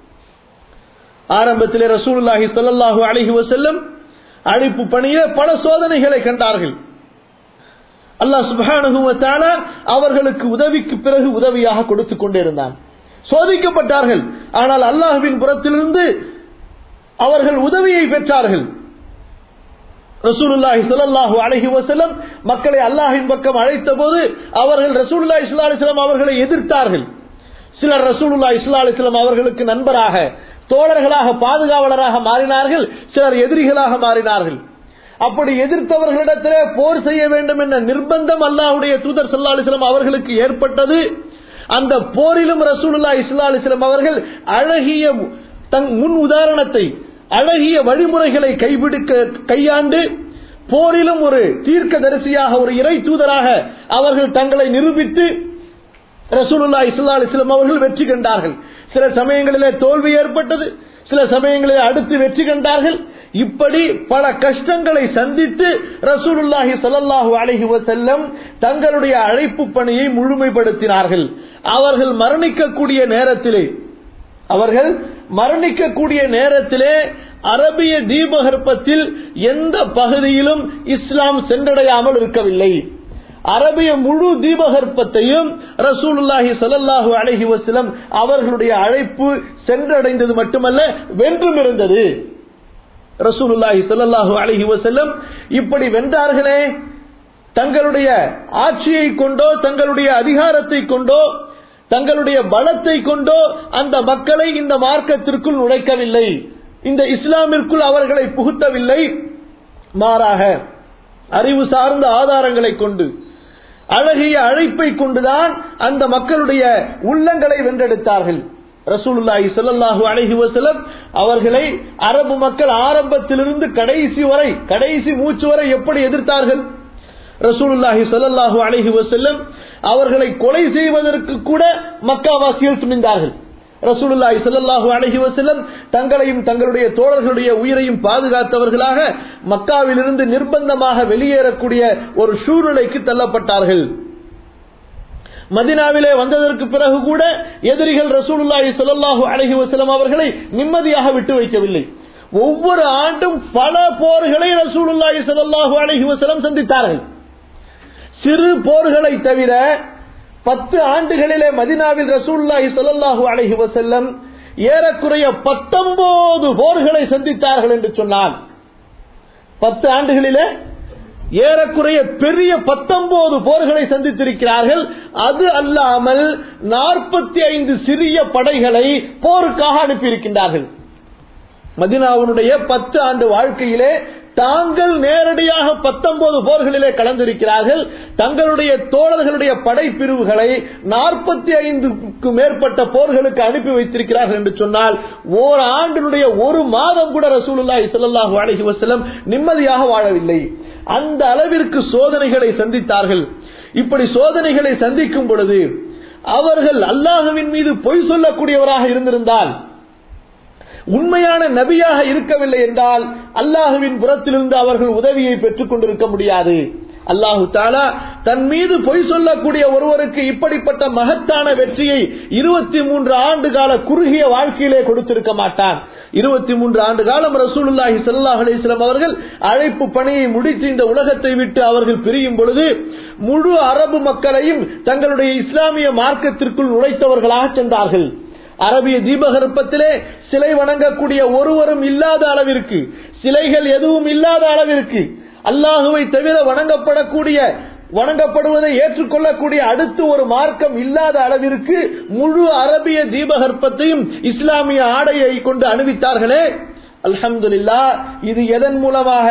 ஆரம்பத்திலே ரசூலுல்லாஹி ஸல்லல்லாஹு அலைஹி வஸல்லம் அழைப்பு பணிய பல சோதனைகளை கண்டார்கள். அல்லாஹ் சுப்ஹானஹு வ தஆலா அவர்களுக்கு உதவிக்கு பிறகு உதவியாக கொடுத்துக் கொண்டே இருந்தான். சோதிக்கப்பட்டார்கள், ஆனால் அல்லாஹ்வின் புறத்திலிருந்து அவர்கள் உதவியை பெற்றார்கள். ரசூலுல்லாஹி ஸல்லல்லாஹு அலைஹி வஸல்லம் மக்களை அல்லாஹ்வின் பக்கம் அழைத்த போது அவர்கள் ரசூலுல்லாஹி ஸல்லல்லாஹு அலைஹி வஸல்லம் அவர்களை எதிர்த்தார்கள். சிலர் ரசூலுல்லாஹி ஸல்லல்லாஹு அலைஹி வஸல்லம் அவர்களுக்கு நண்பராக, தோழர்களாக, பாதுகாவலராக மாறினார்கள். சிலர் எதிரிகளாக மாறினார்கள். அப்படி எதிர்த்தவர்களிடத்திலே போர் செய்ய வேண்டும் என்ற நிர்பந்தம் அல்லாஹ்வுடைய தூதர் ஸல்லல்லாஹு அலைஹி வஸல்லம் அவர்களுக்கு ஏற்பட்டது. அந்த போரிலும் ரசூலுல்லாஹி ஸல்லல்லாஹு அலைஹி வஸல்லம் அவர்கள் அழகிய தன் முன் உதாரணத்தை, அழகிய வழிமுறைகளை கைபிடிக்க கையாண்டு போரிலும் ஒரு தீர்க்கதரிசியாக, ஒரு இறை தூதராக அவர்கள் தங்களை நிரூபித்து ரசூலுல்லாஹி ஸல்லல்லாஹு அலைஹி வஸல்லம் அவர்கள் வெற்றி கண்டார்கள். சில சமயங்களிலே தோல்வி ஏற்பட்டது, சில சமயங்களிலே அடுத்து வெற்றி கண்டார்கள். இப்படி பல கஷ்டங்களை சந்தித்து ரசூலுல்லாஹி ஸல்லல்லாஹு அலைஹி வஸல்லம் தங்களுடைய அழைப்பு பணியை முழுமைப்படுத்தினார்கள். அவர்கள் மரணிக்கக்கூடிய நேரத்திலே அவர்கள் மரணிக்கக்கூடிய நேரத்திலே அரபிய தீபகற்பத்தில் எந்த பகுதியிலும் இஸ்லாம் சென்றடையாமல் இருக்கவில்லை. அரபிய முழு தீபகற்பத்தையும் ரசூலுல்லாஹி ஸல்லல்லாஹு அலைஹி வஸல்லம் அவர்களுடைய அழைப்பு சென்றடைந்தது மட்டுமல்ல, வென்றும் இருந்தது. ரசூலுல்லாஹி ஸல்லல்லாஹு அலைஹி வஸல்லம் இப்படி வென்றார்களே, தங்களுடைய ஆட்சியை கொண்டோ, தங்களுடைய அதிகாரத்தை கொண்டோ, தங்களுடைய பலத்தை கொண்டோ அந்த மக்களை இந்த மார்க்கத்திற்குள் நுழைக்கவில்லை, இந்த இஸ்லாமிற்குள் அவர்களை புகுத்தவில்லை. மாறாக அறிவு சார்ந்த ஆதாரங்களை கொண்டு, அழகிய அழைப்பை கொண்டுதான் அந்த மக்களுடைய உள்ளங்களை வென்றெடுத்தார்கள். ரசூலுல்லாஹி ஸல்லல்லாஹு அலைஹி வஸல்லம் அவர்களை அரபு மக்கள் ஆரம்பத்திலிருந்து கடைசி வரை, கடைசி மூச்சு வரை எப்படி எதிர்த்தார்கள்? ரசூலுல்லாஹி ஸல்லல்லாஹு அலைஹி வஸல்லம் அவர்களை கொலை செய்வதற்கு கூட மக்காவாசிகள் துணிந்தார்கள். ரசூலுல்லாஹி ஸல்லல்லாஹு அலைஹி வஸல்லம் தங்களையும் தங்களுடைய தோழர்களுடைய உயிரையும் பாதுகாத்தவர்களாக மக்காவிலிருந்து நிர்பந்தமாக வெளியேறக்கூடிய ஒரு சூழ்நிலைக்கு தள்ளப்பட்டார்கள். மதீனாவிலே வந்ததற்கு பிறகு கூட எதிரிகள் ரசூலுல்லாஹி ஸல்லல்லாஹு அலைஹி வஸல்லம் அவர்களை நிம்மதியாக விட்டு வைக்கவில்லை. ஒவ்வொரு ஆண்டும் பல போர்களை ரசூலுல்லாஹி ஸல்லல்லாஹு அலைஹி வஸல்லம் சந்தித்தார்கள். சிறு போர்களை தவிர பத்து ஆண்டுகளிலே மதீனாவில் ரசூலுல்லாஹி ஸல்லல்லாஹு அலைஹி வஸல்லம் ஏறக்குறைய பத்தொன்பது போர்களை சந்தித்தார்கள் என்று சொன்னார். பத்து ஆண்டுகளிலே ஏறக்குறைய பெரிய பத்தொன்பது போர்களை சந்தித்திருக்கிறார்கள். அது அல்லாமல் நாற்பத்தி ஐந்து சிறிய படைகளை போருக்காக அனுப்பியிருக்கின்றார்கள். மதீனாவுடைய பத்து ஆண்டு வாழ்க்கையிலே தாங்கள் நேரடியாக பத்தொன்பது போர்களிலே கலந்திருக்கிறார்கள். தங்களுடைய தோழர்களுடைய படை பிரிவுகளை நாற்பத்தி ஐந்துக்கு மேற்பட்ட போர்களுக்கு அனுப்பி வைத்திருக்கிறார்கள் என்று சொன்னால், ஓர் ஆண்டினுடைய ஒரு மாதம் கூட ரசூலுல்லாஹி ஸல்லல்லாஹு அலைஹி வஸல்லம் நிம்மதியாக வாழவில்லை. அந்த அளவிற்கு சோதனைகளை சந்தித்தார்கள். இப்படி சோதனைகளை சந்திக்கும் பொழுது அவர்கள் அல்லாஹ்வின் மீது பொய் சொல்லக்கூடியவராக இருந்திருந்தால், உண்மையான நபியாக இருக்கவில்லை என்றால் அல்லாஹுவின் புறத்திலிருந்து அவர்கள் உதவியை பெற்றுக் கொண்டிருக்க முடியாது. அல்லாஹு தஆலா தன் மீது பொய் சொல்லக்கூடிய ஒருவருக்கு இப்படிப்பட்ட மகத்தான வெற்றியை இருபத்தி மூன்று ஆண்டு கால குறுகிய வாழ்க்கையிலே கொடுத்திருக்க மாட்டான். இருபத்தி மூன்று ஆண்டு காலம் ரசூலுல்லாஹி ஸல்லல்லாஹு அலைஹி வஸல்லம் அவர்கள் அழைப்பு பணியை முடித்து இந்த உலகத்தை விட்டு அவர்கள் பிரியும் பொழுது முழு அரபு மக்களையும் தங்களுடைய இஸ்லாமிய மார்க்கத்திற்குள் நுழைத்தவர்களாக சென்றார்கள். அரபிய தீபகற்பத்திலே சிலை வணங்கக்கூடிய ஒருவரும் இல்லாத அளவிற்கு, சிலைகள் எதுவும் இல்லாத அளவிற்கு, அல்லாஹுவை தவிர வணங்கப்படக்கூடிய, வணங்கப்படுவதை ஏற்றுக்கொள்ளக்கூடிய அடுத்து ஒரு மார்க்கம் இல்லாத அளவிற்கு முழு அரபிய தீபகற்பத்தையும் இஸ்லாமிய ஆடையை கொண்டு அணிவித்தார்களே. அல்ஹம்துலில்லாஹ். இது எதன் மூலமாக?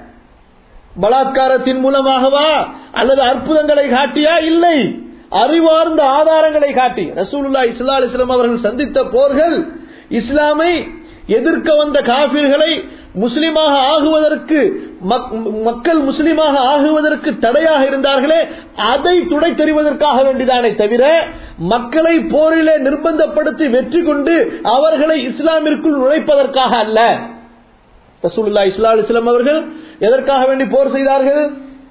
பலாத்காரத்தின் மூலமாகவா அல்லது அற்புதங்களை காட்டியா? இல்லை, அறிவார்ந்த ஆதாரங்களை காட்டி. ரசூலுல்லாஹி ஸல்லல்லாஹு அலைஹி வஸல்லம் அவர்கள் சந்தித்த போர்கள் இஸ்லாமை எதிர்க்க வந்த காபிர்களை முஸ்லிமாக ஆகுவதற்கு மக்கள் முஸ்லிமாக ஆகுவதற்கு தடையாக இருந்தார்களே அதை துடை தெரிவதற்காக வேண்டிதானே தவிர மக்களை போரிலே நிர்பந்தப்படுத்தி வெற்றி கொண்டு அவர்களை இஸ்லாமிற்குள் நுழைப்பதற்காக அல்ல. ரசூலுல்லாஹி ஸல்லல்லாஹு அலைஹி வஸல்லம் அவர்கள் எதற்காக வேண்டி போர் செய்தார்கள்?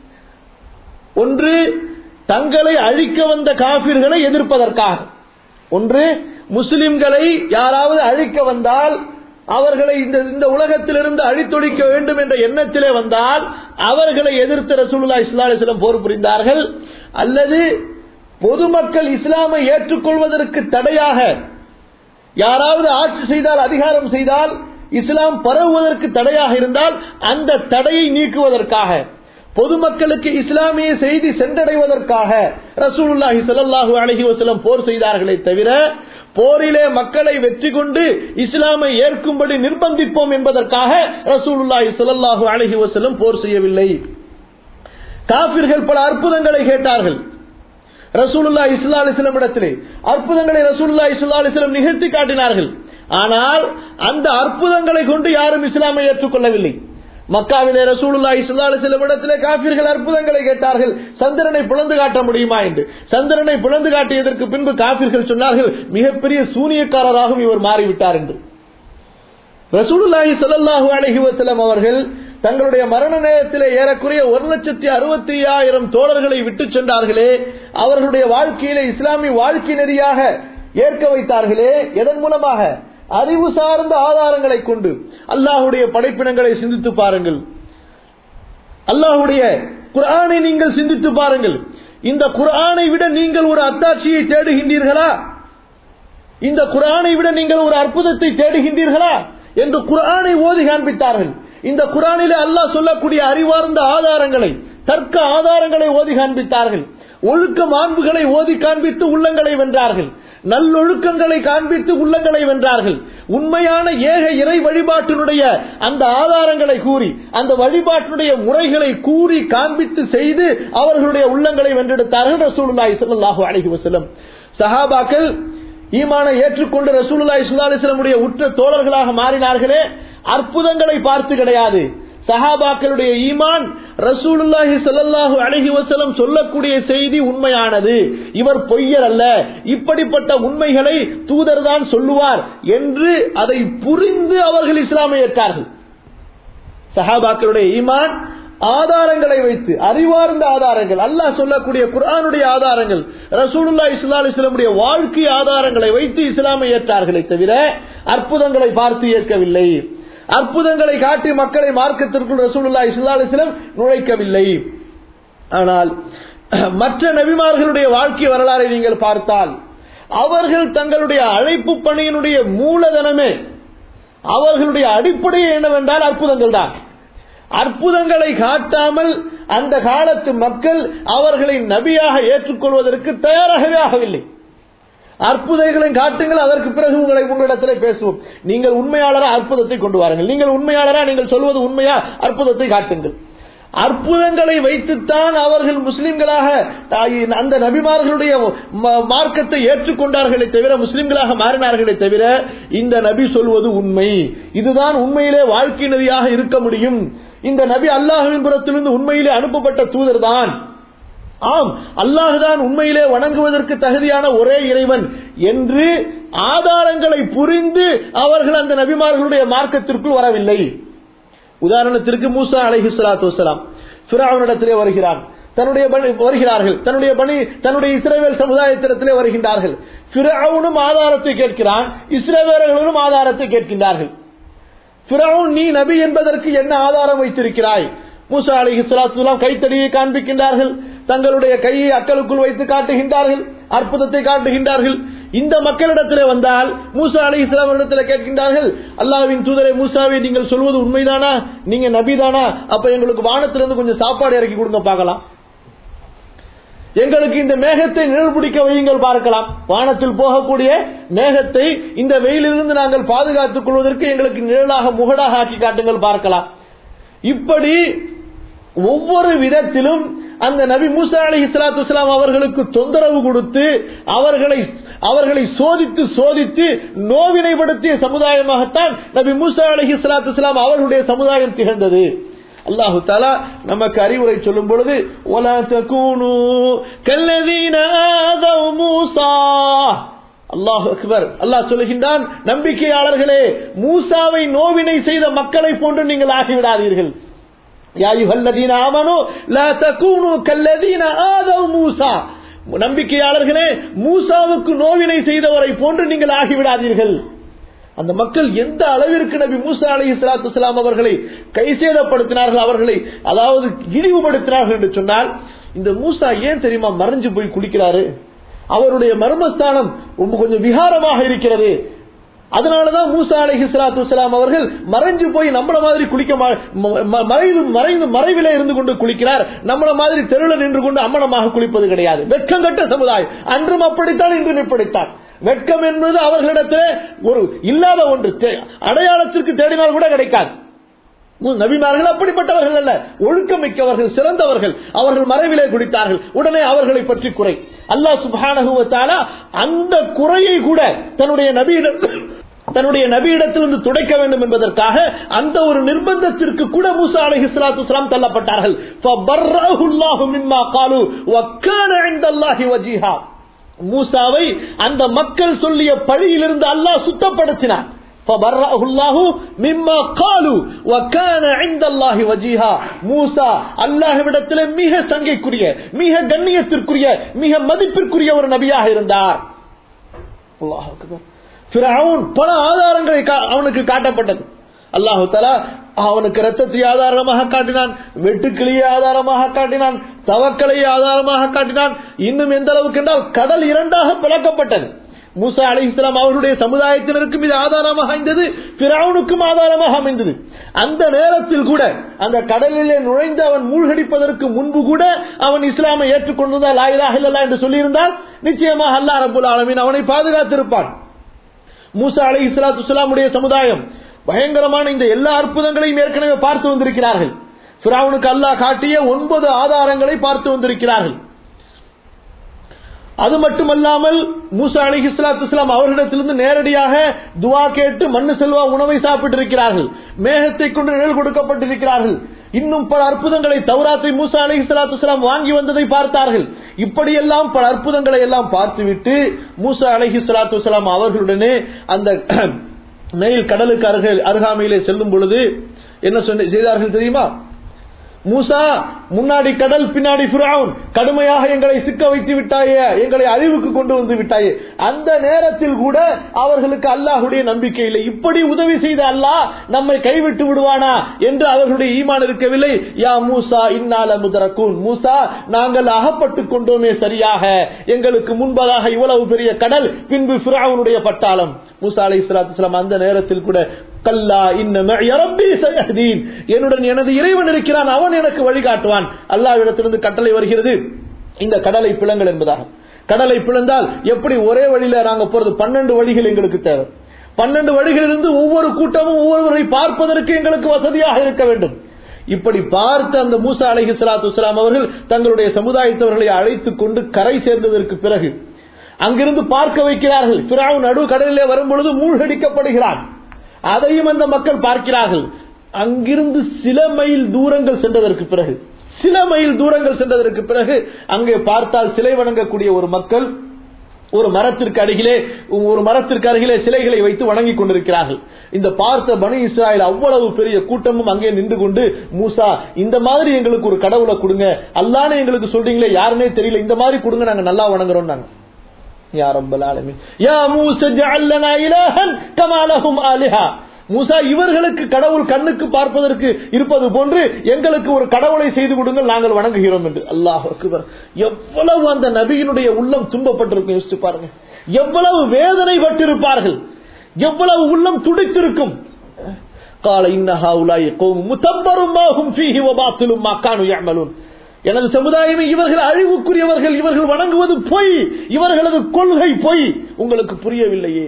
ஒன்று தங்களை அழிக்க வந்த காபிர்களை எதிர்ப்பதற்காக. ஒன்று முஸ்லிம்களை யாராவது அழிக்க வந்தால் அவர்களை இந்த உலகத்திலிருந்து அழித்தொழிக்க வேண்டும் என்ற எண்ணத்திலே வந்தால் அவர்களை எதிர்த்து ரசூலுல்லாஹி ஸல்லல்லாஹு அலைஹி வஸல்லம் போர் புரிந்தார்கள். அல்லது பொதுமக்கள் இஸ்லாமை ஏற்றுக்கொள்வதற்கு தடையாக யாராவது ஆட்சி செய்தால் அதிகாரம் செய்தால் இஸ்லாம் பரவுவதற்கு தடையாக இருந்தால் அந்த தடையை நீக்குவதற்காக பொதுமக்களுக்கு இஸ்லாமிய செய்தி சென்றடைவதற்காக ரசூலுல்லாஹி ஸல்லல்லாஹு அலைஹி வஸல்லம் போர் செய்தார்களே தவிர போரிலே மக்களை வெற்றி கொண்டு இஸ்லாமை ஏற்கும்படி நிர்பந்திப்போம் என்பதற்காக ரசூலுல்லாஹி ஸல்லல்லாஹு அலைஹி வஸல்லம் போர் செய்யவில்லை. காபிர்கள் பல அற்புதங்களை கேட்டார்கள் ரசூலுல்லாஹி ஸல்லல்லாஹு அலைஹி வஸல்லம் இடத்திலே. அற்புதங்களை ரசூலுல்லாஹி ஸல்லல்லாஹு அலைஹி வஸல்லம் நிகழ்த்தி காட்டினார்கள். ஆனால் அந்த அற்புதங்களை கொண்டு யாரும் இஸ்லாமை ஏற்றுக்கொள்ளவில்லை. மக்காவிலே ரசூலுல்லாஹி ஸல்லல்லாஹு அலைஹி வஸல்லம் இடத்திலே காபிர்கள் அற்புதங்களை கேட்டார்கள். சந்திரனை பிளந்து காட்ட முடியுமா என்று. சந்திரனை பிளந்து காட்டியதற்கு பின்பு காபிர்கள் சொன்னார்கள் மிகப்பெரிய சூனியக்காரராகவும் இவர் மாறிவிட்டார் என்று. ரசூலுல்லாஹி ஸல்லல்லாஹு அலைஹி வஸல்லம் அவர்கள் தங்களுடைய மரண நேரத்திலே ஏறக்குறைய ஒரு லட்சத்தி அறுபத்தி ஐயாயிரம் தோழர்களை விட்டு சென்றார்களே, அவர்களுடைய வாழ்க்கையிலே இஸ்லாமிய வாழ்க்கை நெறியாக ஏற்க வைத்தார்களே, எதன் மூலமாக? அறிவு சார்ந்த ஆதாரங்களை கொண்டு. அல்லாஹுடைய படைப்பினங்களை சிந்தித்து பாருங்கள், அல்லாஹுடைய குர்ஆனை நீங்கள் சிந்தித்து பாருங்கள். இந்த குர்ஆனை விட நீங்கள் ஒரு அத்தாட்சியை தேடுகின்றீர்களா? இந்த குர்ஆனை விட நீங்கள் ஒரு அற்புதத்தை தேடுகின்றீர்களா என்று குர்ஆனை ஓதி காண்பித்தார்கள். இந்த குர்ஆனிலே அல்லாஹ் சொல்லக்கூடிய அறிவார்ந்த ஆதாரங்களை, தர்க்க ஆதாரங்களை ஓதி காண்பித்தார்கள். ஒழுக்க மாண்புகளை ஓதி காண்பித்து உள்ளங்களை வென்றார்கள். நல்லொழுக்கங்களை காண்பித்து உள்ளங்களை வென்றார்கள். உண்மையான ஏக இறை வழிபாட்டினுடைய அந்த ஆதாரங்களை கூறி அந்த வழிபாட்டினுடைய முறைகளை கூறி காண்பித்து செய்து அவர்களுடைய உள்ளங்களை வென்றெடுத்தார்கள் ரசூலுல்லாஹி ஸல்லல்லாஹு அலைஹி வஸல்லம். சஹாபாக்கள் ஈமானை ஏற்றுக்கொண்டு ரசூலுல்லாஹி ஸல்லல்லாஹு அலைஹி வஸல்லம் உடைய உற்ற தோழர்களாக மாறினார்களே, அற்புதங்களை பார்த்து கிடையாது. சஹாபாக்களுடைய ஈமான் ரசூலுல்லாஹி ஸல்லல்லாஹு அலைஹி வஸல்லம் சொல்லக்கூடிய செய்தி உண்மையானது, இவர் பொய்யர் அல்ல, இப்படிப்பட்ட உண்மைகளை தூதர் தான் சொல்லுவார் என்று அதை புரிந்து அவர்கள் இஸ்லாமை ஏற்றார்கள். சஹாபாக்களுடைய ஈமான் ஆதாரங்களை வைத்து, அறிவார்ந்த ஆதாரங்கள், அல்லாஹ் சொல்லக்கூடிய குர்ஆனுடைய ஆதாரங்கள், ரசூலுல்லாஹி ஸல்லல்லாஹு அலைஹி வஸல்லம் உடைய வாழ்க்கை ஆதாரங்களை வைத்து இஸ்லாமை ஏற்றார்களே தவிர அற்புதங்களை பார்த்து ஏற்கவில்லை. அற்புதங்களை காட்டி மக்களை மார்க்கத்திற்குள் ரசூலுல்லாஹி ஸல்லல்லாஹு அலைஹி வஸல்லம் நுழைக்கவில்லை. ஆனால் மற்ற நபிமார்களுடைய வாழ்க்கை வரலாறை நீங்கள் பார்த்தால் அவர்கள் தங்களுடைய அழைப்பு பணியினுடைய மூலதனமே, அவர்களுடைய அடிப்படையே என்னவென்றால் அற்புதங்கள் தான். அற்புதங்களை காட்டாமல் அந்த காலத்து மக்கள் அவர்களை நபியாக ஏற்றுக்கொள்வதற்கு தயாராகவே ஆகவில்லை. அற்புதங்களை காட்டுங்கள், அதற்கு பிறகு உங்களை உங்களிடத்திலே பேசுவோம். நீங்கள் உண்மையாளரா, அற்புதத்தை கொண்டு வாருங்கள். நீங்கள் உண்மையாளரா, நீங்கள் சொல்வது உண்மையா, அற்புதத்தை காட்டுங்கள். அற்புதங்களை வைத்துத்தான் அவர்கள் முஸ்லிம்களாக அந்த நபிமார்களுடைய மார்க்கத்தை ஏற்றுக்கொண்டார்களே தவிர, முஸ்லிம்களாக மாறினார்களே தவிர, இந்த நபி சொல்வது உண்மை, இதுதான் உண்மையிலே வாழ்க்கை நெறியாக இருக்க முடியும், இந்த நபி அல்லாஹ்வின் புறத்திலிருந்து உண்மையிலே அனுப்பப்பட்ட தூதர் தான், ஆம் அல்லாஹ்தான் உண்மையிலே வணங்குவதற்கு தகுதியான ஒரே இறைவன் என்று ஆதாரங்களை புரிந்து அவர்கள் அந்த நபிமார்களுடைய மார்க்கத்திற்குள் வரவில்லை. உதாரணத்திற்கு மூசா அலைஹிஸ்ஸலாத்து வஸ்ஸலாம் ஃபிரௌனிடத்திலே வருகிறான், தன்னுடைய வருகிறார்கள் தன்னுடைய பணி தன்னுடைய இஸ்ரவேல் சமுதாயத்திடத்திலே வருகின்றார்கள். ஃபிரௌனும் ஆதாரத்தை கேட்கிறான், இஸ்ரவேலர்களும் ஆதாரத்தை கேட்கின்றார்கள். ஃபிரௌன் நீ நபி என்பதற்கு என்ன ஆதாரம் வைத்திருக்கிறாய்? மூசா அலைஹிஸ்ஸலாத்து வஸ்ஸலாம் கைத்தடியை காண்பிக்கின்றார்கள், தங்களுடைய கையை அக்களுக்குள் வைத்து காட்டுகின்றார்கள், அற்புதத்தை காட்டுகின்றார்கள். இந்த மக்களிடத்திலே வந்தால் மூசா அலைஹிஸ்ஸலாம் இடத்திலே கேட்கின்றார்கள், அல்லாஹ்வின் தூதரே மூசாவே, நீங்கள் சொல்வது உண்மைதானா, நீங்க நபிதானா, அப்ப எங்களுக்கு வானத்திலிருந்து கொஞ்சம் சாப்பாடு இறக்கி கொடுங்க பார்க்கலாம், எங்களுக்கு இந்த மேகத்தை நிழல் பிடிக்க வையுங்கள் பார்க்கலாம், வானத்தில் போகக்கூடிய மேகத்தை இந்த வெயிலிருந்து நாங்கள் பாதுகாத்துக் கொள்வதற்கு எங்களுக்கு நிழலாக முகடாக ஆக்கி காட்டுங்கள் பார்க்கலாம். இப்படி ஒவ்வொரு விதத்திலும் அந்த நபி மூசா அலைஹிஸ்ஸலாத்து வஸ்ஸலாம் அவர்களுக்கு தொந்தரவு கொடுத்து அவர்களை அவர்களை சோதித்து சோதித்து நோவினைப்படுத்திய சமுதாயமாகத்தான் நபி மூசா அலைஹிஸ்ஸலாத்து வஸ்ஸலாம் அவர்களுடைய சமுதாயம் திகழ்ந்தது. அல்லாஹு தஆலா நமக்கு அறிவுரை சொல்லும் பொழுது வலா தகூனு கல்லதீன ஆதவ் மூஸா, அல்லாஹ் அக்பர், அல்லாஹ் சொல்லுகின்றான், நம்பிக்கையாளர்களே, மூசாவை நோவினை செய்த மக்களை போன்று நீங்கள் ஆகிவிடாதீர்கள். யா அய்யுஹல்லதீன ஆமனூ லா தகூனு கல்லதீன ஆதவ் மூஸா, நம்பிக்கையாளர்களே, மூசாவுக்கு நோவினை செய்தவரை போன்று நீங்கள் ஆகிவிடாதீர்கள். அந்த மக்கள் எந்த அளவிற்கு நபி மூசா அலைஹிஸ்ஸலாத்து வஸ்ஸலாம் அவர்களை கைசேதப்படுத்தினார்கள், அவர்களை அதாவது இழிவுபடுத்தினார்கள் என்று சொன்னால், இந்த மூசா ஏன் தெரியுமா மறைஞ்சு போய் குளிக்கிறாரு? அவருடைய மர்மஸ்தானம் ரொம்ப கொஞ்சம் விகாரமாக இருக்கிறது. அதனாலதான் மூசா அலைஹிஸ்ஸலாத்து வஸ்ஸலாம் அவர்கள் மறைஞ்சு போய் நம்மள மாதிரி குளிக்க மறைந்து மறைந்து மறைவிலே இருந்து கொண்டு குளிக்கிறார். நம்மள மாதிரி தெருவில் நின்று கொண்டு அம்மனமாக குளிப்பது கிடையாது. வெட்கம் கட்ட சமுதாயம். அன்றும் அப்படித்தான், இன்றும் இப்படித்தான். வெட்கம் என்பது அவர்களிடத்தில் ஒரு இல்லாத ஒன்று, அடையாளத்திற்கு தேடினால் கூட கிடைக்காது. நபிமார்கள் அப்படிப்பட்டவர்கள் அல்ல, ஒழுக்கமிக்கவர்கள், சிறந்தவர்கள். அவர்கள் மறைவிலே குடித்தார்கள், உடனே அவர்களை பற்றி குறை. அல்லாஹ் சுப்ஹானஹு வ தஆலா அந்த குறையை கூட தன்னுடைய நபியிடம் தன்னுடைய நபியிடத்திலிருந்து துடைக்க வேண்டும் என்பதற்காக அந்த ஒரு நிர்பந்தத்திற்கு கூட மூசா அலைஹிஸ்ஸலாத்து வஸ்ஸலாம் தள்ளப்பட்டார்கள். ஃபபர்ரஹு அல்லாஹு மிம்மா காலு வ கான இன்தல்லாஹி வஜீஹா, மூசாவை அந்த மக்கள் சொல்லிய பழியிலிருந்து அல்லாஹ் சுத்தப்படுத்தினார். ஃபபர்ரஹு அல்லாஹு மிம்மா காலு வ கான இன்தல்லாஹி வஜீஹா, மூசா அல்லாஹ்விடத்தில் மிக சங்கைக்குரிய, மிக கண்ணியத்திற்குரிய, மிக மதிப்பிற்குரிய ஒரு நபியாக இருந்தார். அல்லாஹ் அக்பர். ஃபிரௌன் பல ஆதாரங்களை அவனுக்கு காட்டப்பட்டது. அல்லாஹு தஆலா அவனுக்கு ரத்தத்தை ஆதாரமாக காட்டினான், வெட்டுக்கிளியை ஆதாரமாக காட்டினான், தவக்கலை ஆதாரமாக காட்டினான். இன்னும் எந்த அளவுக்கு என்றால் கடல் இரண்டாக பிளக்கப்பட்டது. மூசா அலைஹிஸ்ஸலாம் அவருடைய சமுதாயத்தினருக்கும் இது ஆதாரமாக அமைந்தது, ஃபிரௌனுக்கும் ஆதாரமாக அமைந்தது. அந்த நேரத்தில் கூட அந்த கடலிலே நுழைந்து அவன் மூழ்கடிப்பதற்கு முன்பு கூட அவன் இஸ்லாமை ஏற்றுக்கொண்டிருந்தால், லா இலாஹ இல்லல்லாஹ் என்று சொல்லியிருந்தால் நிச்சயமாக அல்லாஹ் ரப்பல் ஆலமீன் அவனை பாதுகாத்திருப்பான். மூசா அலைஹிஸ்ஸலாத்து வஸ்ஸலாமுடைய சமுதாயம் பயங்கரமான இந்த எல்லா அற்புதங்களையும் ஏற்கனவே பார்த்து வந்திருக்கிறார்கள். ஃபிரௌனுக்கு அல்லாஹ் காட்டிய ஒன்பது ஆதாரங்களை பார்த்து வந்திருக்கிறார்கள். அது மட்டுமல்லாமல் மூசா அலைஹிஸ்ஸலாத்து வஸ்ஸலாம் அவர்களிடத்திலிருந்து நேரடியாக துஆ கேட்டு மண்ணு செல்வா உணவை சாப்பிட்டிருக்கிறார்கள். மேகத்தை கொண்டு நிழல் கொடுக்கப்பட்டிருக்கிறார்கள். இன்னும் பல அற்புதங்களை, தௌராத்தை மூசா அலைஹிஸ்ஸலாத்து வஸ்ஸலாம் வாங்கி வந்ததை பார்த்தார்கள். இப்படியெல்லாம் பல அற்புதங்களை எல்லாம் பார்த்துவிட்டு மூசா அலைஹிஸ்ஸலாத்து வஸ்ஸலாம் அவர்களுடனே அந்த நைல் கடலுக்கு அருகில் அருகாமையிலே செல்லும் பொழுது என்ன செய்தார்கள் தெரியுமா? மூசா, முன்னாடி கடல், பின்னாடி ஃபிரௌன், கடுமையாக எங்களை சிக்க வைத்து விட்டாயே, எங்களை அழிவுக்கு கொண்டு வந்து விட்டாயே. அந்த நேரத்தில் கூட அவர்களுக்கு அல்லாஹ்வுடைய நம்பிக்கை இல்லை. இப்படி உதவி செய்த அல்லாஹ் நம்மை கைவிட்டு விடுவானா என்று அவர்களுடைய ஈமான் இருக்கவில்லை. யா மூசா இன்னா லமுதரக்கூன், மூசா நாங்கள் அகப்பட்டுக் கொண்டோமே சரியாக, எங்களுக்கு முன்பதாக இவ்வளவு பெரிய கடல், பின்பு ஃபிரௌனுடைய பட்டாளம். மூசா அலைஹிஸ்ஸலாத்து வஸ்ஸலாம் அந்த நேரத்தில் கூட கல்லா இன்ன மஇ ரப்பி சயஹ்தீன், என்னுடன் எனது இறைவன் இருக்கிறான், அவன் எனக்கு வழிகாட்டுவான். அல்லாஹ்விடத்திலிருந்து கட்டளை வருகிறது, இந்த கடலை பிளங்கள் என்பதாக. கடலை பிளந்தால் எப்படி ஒரே வழியில நாங்க போறது? பன்னெண்டு வழிகள் எங்களுக்கு தேவை. பன்னெண்டு வழிகளிலிருந்து ஒவ்வொரு கூட்டமும் ஒவ்வொருவரை பார்ப்பதற்கு எங்களுக்கு வசதியாக இருக்க வேண்டும். இப்படி பார்த்து அந்த மூசா அலைஹிஸ்ஸலாத்து வஸ்ஸலாம் அவர்கள் தங்களுடைய சமுதாயத்தவர்களை அழைத்துக் கொண்டு கரை சேர்ந்ததற்கு பிறகு அங்கிருந்து பார்க்க வைக்கிறார்கள். ஃபிரௌன் நடு கடலிலே வரும்பொழுது மூழ்கடிக்கப்படுகிறான். அதையும் அந்த மக்கள் பார்க்கிறார்கள். அங்கிருந்து சில மைல் தூரங்கள் சென்றதற்கு பிறகு சில மைல் தூரங்கள் சென்றதற்கு பிறகு அங்கே பார்த்தால் சிலை வணங்கக்கூடிய ஒரு மக்கள் ஒரு மரத்திற்கு அருகிலே ஒரு மரத்திற்கு அருகிலே சிலைகளை வைத்து வணங்கிக் கொண்டிருக்கிறார்கள். இந்த பார்த்த பனி இஸ்ராயேல் அவ்வளவு பெரிய கூட்டமும் அங்கே நின்று கொண்டு, மூசா இந்த மாதிரி எங்களுக்கு ஒரு கடவுளை கொடுங்க, அல்லாஹ்னே எங்களுக்கு சொல்றீங்களே, யாருன்னே தெரியல, இந்த மாதிரி கொடுங்க, நாங்க நல்லா வணங்குறோம். நாங்க யா ரப்பல் ஆலமீன் யா மூஸா ஜஅல் லனா இலாஹன் கமா லஹும் ஆலிஹா, மூசா இவர்களுக்கு கடவுள் கண்ணுக்கு பார்ப்பதற்கு இருப்பது போன்று எங்களுக்கு ஒரு கடவுளை செய்து கொடுங்கள், நாங்கள் வணங்குகிறோம் என்று. அல்லாஹ் அக்பர். எவ்வளவு அந்த நபியினுடைய உள்ளம் துன்பப்பட்டிருக்கும் யோசிச்சு பாருங்க. எவ்வளவு வேதனை பட்டிருப்பார்கள், எவ்வளவு உள்ளம் துடித்திருக்கும். قال ان هؤلاء قوم متبر ما هم فيه وباطل ما كانوا يعملون, எனது சமுதாயமே இவர்கள் அழிவுக்குரியவர்கள், இவர்கள் வணங்குவது பொய், இவர்களது கொள்கை பொய், உங்களுக்கு புரியவில்லையே.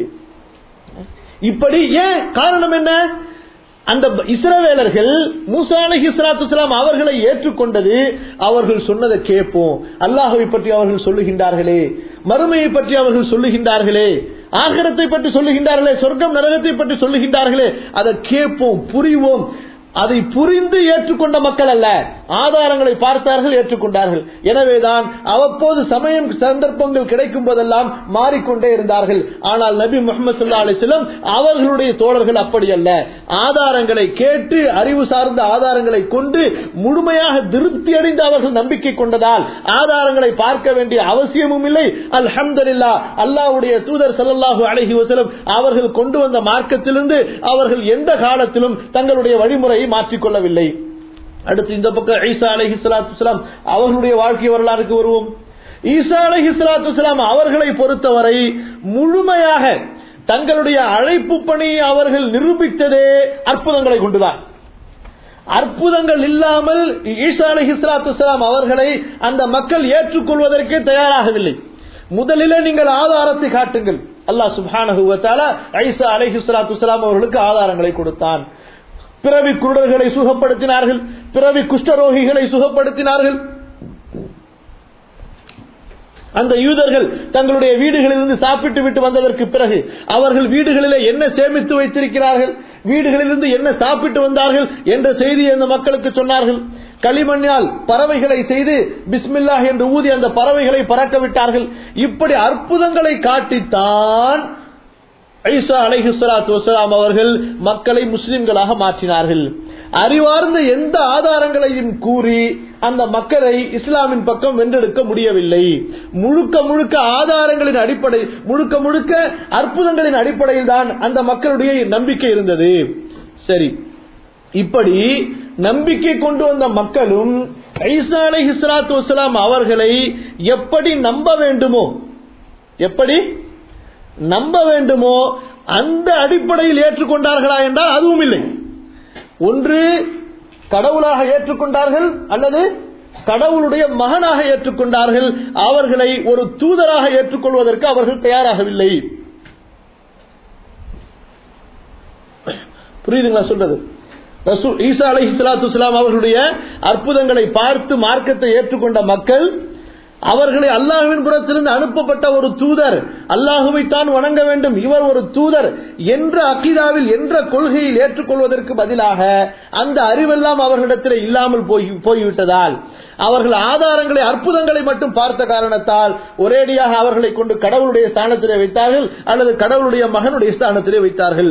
இப்படி ஏன்? காரணம் என்ன? அந்த இஸ்ரவேலர்கள் மூசா அலைஹிஸ்ஸலாத்து வஸ்ஸலாம் அவர்களை ஏற்றுக்கொண்டது, அவர்கள் சொன்னதை கேட்போம், அல்லாஹ்வை பற்றி அவர்கள் சொல்லுகின்றார்களே, மறுமையை பற்றி அவர்கள் சொல்லுகின்றார்களே, ஆகிரத்தை பற்றி சொல்லுகின்றார்களே, சொர்க்கம் நரகத்தை பற்றி சொல்லுகின்றார்களே, அதை கேட்போம், புரிவோம், அதை புரிந்து ஏற்றுக்கொண்ட மக்கள் அல்ல, ஆதாரங்களை பார்த்தார்கள், ஏற்றுக்கொண்டார்கள். எனவேதான் அவ்வப்போது சமயம் சந்தர்ப்பங்கள் கிடைக்கும் போதெல்லாம் மாறிக்கொண்டே இருந்தார்கள். ஆனால் நபி முஹம்மது ஸல்லல்லாஹு அலைஹி வஸல்லம் அவர்களுடைய தோழர்கள் அப்படி அல்ல. ஆதாரங்களை கேட்டு அறிவு சார்ந்த ஆதாரங்களை கொண்டு முழுமையாக திருப்தி அடைந்து அவர்கள் நம்பிக்கை கொண்டதால் ஆதாரங்களை பார்க்க வேண்டிய அவசியமும் இல்லை. அல்ஹம்துலில்லாஹ், அல்லாஹ்வுடைய தூதர் ஸல்லல்லாஹு அலைஹி வஸல்லம் அவர்கள் கொண்டு வந்த மார்க்கத்திலிருந்து அவர்கள் எந்த காலத்திலும் தங்களுடைய வழிமுறையை மாற்றிக்கொள்ளவில்லை. அடுத்து இந்த பக்கம் ஈசா அலைஹிஸ்ஸலாத்து வஸ்ஸலாம் அவர்களுடைய வாழ்க்கை வரலாறுக்கு வருவோம். ஈசா அலைஹிஸ்ஸலாத்து வஸ்ஸலாம் அவர்களை பொறுத்தவரை முழுமையாக தங்களுடைய அழைப்பு பணியை அவர்கள் நிரூபித்ததே அற்புதங்களை கொண்டுதான். அற்புதங்கள் இல்லாமல் ஈசா அலைஹிஸ்ஸலாத்து வஸ்ஸலாம் அவர்களை அந்த மக்கள் ஏற்றுக்கொள்வதற்கே தயாராகவில்லை. முதலிலே நீங்கள் ஆதாரத்தை காட்டுங்கள். அல்லாஹ் சுப்ஹானஹு வ தஆலா ஈசா அலைஹிஸ்ஸலாத்து வஸ்ஸலாம் அவர்களுக்கு ஆதாரங்களை கொடுத்தான். பிறவி குருடர்களை சுகப்படுத்தினார்கள், பிறவி குஷ்டரோகிகளை சுகப்படுத்தினார்கள். அந்த யூதர்கள் தங்களுடைய வீடுகளிலிருந்து சாப்பிட்டு விட்டு வந்ததற்கு பிறகு அவர்கள் வீடுகளிலே என்ன சேமித்து வைத்திருக்கிறார்கள், வீடுகளிலிருந்து என்ன சாப்பிட்டு வந்தார்கள் என்ற செய்தியை அந்த மக்களுக்கு சொன்னார்கள். களிமண்ணால் பறவைகளை செய்து பிஸ்மில்லாஹ் என்று ஊதி அந்த பறவைகளை பறக்க விட்டார்கள். இப்படி அற்புதங்களை காட்டித்தான் ஈசா அலைஹிஸ்ஸலாத்து வஸ்ஸலாம் அவர்கள் மக்களை முஸ்லிம்களாக மாற்றினார்கள். அறிவார்ந்த எந்த ஆதாரங்களையும் கூறி அந்த மக்களை இஸ்லாமின் பக்கம் வென்றெடுக்க முடியவில்லை. முழுக்க முழுக்க ஆதாரங்களின் அடிப்படை, முழுக்க முழுக்க அற்புதங்களின் அடிப்படையில் தான் அந்த மக்களுடைய நம்பிக்கை இருந்தது. சரி, இப்படி நம்பிக்கை கொண்டு வந்த மக்களும் ஈசா அலைஹிஸ்ஸலாத்து வஸ்ஸலாம் அவர்களை எப்படி நம்ப வேண்டுமோ எப்படி நம்ப வேண்டுமோ அந்த அடிப்படையில் ஏற்றுக்கொண்டார்களா என்றால் அதுவும் இல்லை. ஒன்று கடவுளாக ஏற்றுக்கொண்டார்கள் அல்லது கடவுளுடைய மகனாக ஏற்றுக்கொண்டார்கள். அவர்களை ஒரு தூதராக ஏற்றுக்கொள்வதற்கு அவர்கள் தயாராகவில்லை. புரியுதுங்களா சொல்றது? ரசூல் ஈசா அலைஹிஸ்ஸலாத்து வஸ்ஸலாம் அவர்களுடைய அற்புதங்களை பார்த்து மார்க்கத்தை ஏற்றுக்கொண்ட மக்கள் அவர்களை அல்லாஹ்வின் புறத்திலிருந்து அனுப்பப்பட்ட ஒரு தூதர், அல்லாஹுவை தான் வணங்க வேண்டும், இவர் ஒரு தூதர் என்ற அகீதாவில் என்ற கொள்கையில் ஏற்றுக்கொள்வதற்கு பதிலாக அந்த அறிவெல்லாம் அவர்களிடத்தில் இல்லாமல் போய்விட்டதால் அவர்கள் ஆதாரங்களை அற்புதங்களை மட்டும் பார்த்த காரணத்தால் ஒரேடியாக அவர்களை கொண்டு கடவுளுடைய ஸ்தானத்திலே வைத்தார்கள் அல்லது கடவுளுடைய மகனுடைய ஸ்தானத்திலே வைத்தார்கள்.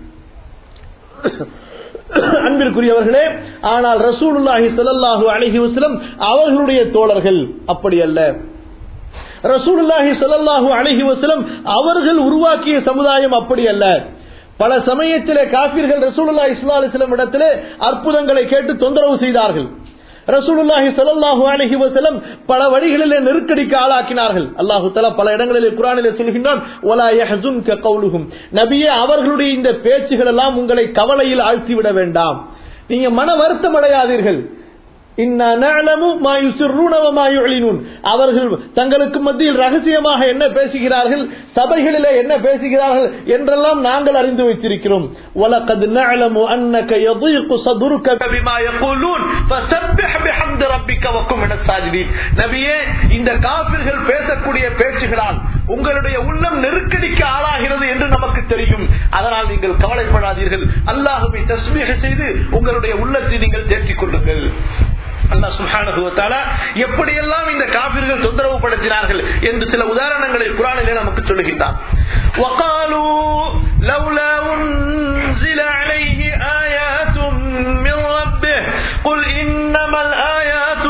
அன்பிற்குரியவர்களே, ஆனால் ரசூலுல்லாஹி ஸல்லல்லாஹு அலைஹி வஸல்லம் அவர்களுடைய தோழர்கள் அப்படி அல்ல. ரசூலுல்லாஹி ஸல்லல்லாஹு அலைஹி வஸல்லம் அவர்கள் உருவாக்கிய சமுதாயம் அப்படி அல்ல. பல சமயத்திலே காஃபிர்கள் ரசூலுல்லாஹி ஸல்லல்லாஹு அலைஹி வஸல்லம் இடத்திலே அற்புதங்களை கேட்டு தொந்தரவு செய்தார்கள். ரசூலுல்லாஹி ஸல்லல்லாஹு அலைஹி வஸல்லம் பல வழிகளிலே நெருக்கடிக்கு ஆளாக்கினார்கள். அல்லாஹ் தஆலா பல இடங்களிலே குர்ஆனிலே சொல்கிறான், வலா யஹ்ஸுன்க கௌலுஹும், நபியே அவர்களுடைய இந்த பேச்சுகள் எல்லாம் உங்களை கவலையில் ஆழ்த்திவிட வேண்டாம், நீங்க மன வருத்தம் அடையாதீர்கள். இன்னா நஅலமு மா யுஸிர்ரூன வ மா யுஅலினூன், அவர்கள் தங்களுக்கு மத்தியில் ரகசியமாக என்ன பேசுகிறார்கள், சபைகளிலே என்ன பேசுகிறார்கள் என்றெல்லாம் நாங்கள் அறிந்து வைத்திருக்கிறோம். வலகத் நஅலமு அன்னக யதீகு ஸத்ருக பிமா யகூலூன் ஃபஸப்பிஹ் பிஹம்தி ரப்பிக வ கும் மினஸ் சாஜிதீன். நபியே, இந்த காஃபிர்கள் பேசக்கூடிய பேச்சுகளால் உங்களுடைய உள்ளம் நெருக்கடிக்கு ஆளாகிறது என்று நமக்கு தெரியும். அதனால் நீங்கள் கவலைப்படாதீர்கள், அல்லாஹ்வை தஸ்பீஹ் செய்து உங்களுடைய உள்ளத்தை நீங்கள் தேற்றிக் கொள்ளுங்கள். அல்லாஹ் சுப்ஹானஹு வ தஆலா எப்படியெல்லாம் இந்த காஃபிர்கள் தொந்தரவு படுத்தினார்கள் என்று சில உதாரணங்களை குர்ஆனிலே நமக்கு சொல்லுகின்றார். வகாலூ லவ்லா உன்ஸில அலைஹி ஆயாத்தும் மின் ரப்பிஹ் குல் இன்னமல் ஆயாத்து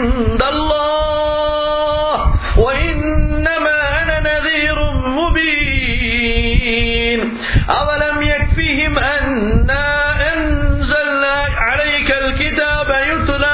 இன்தல்லாஹ் வ இன்னமா அன நதீரும் முபீன் அவலம் யக்ஃபிஹிம் அன்னா அன்ஸல்னா அலைக்கல் கிதாப யுத்லா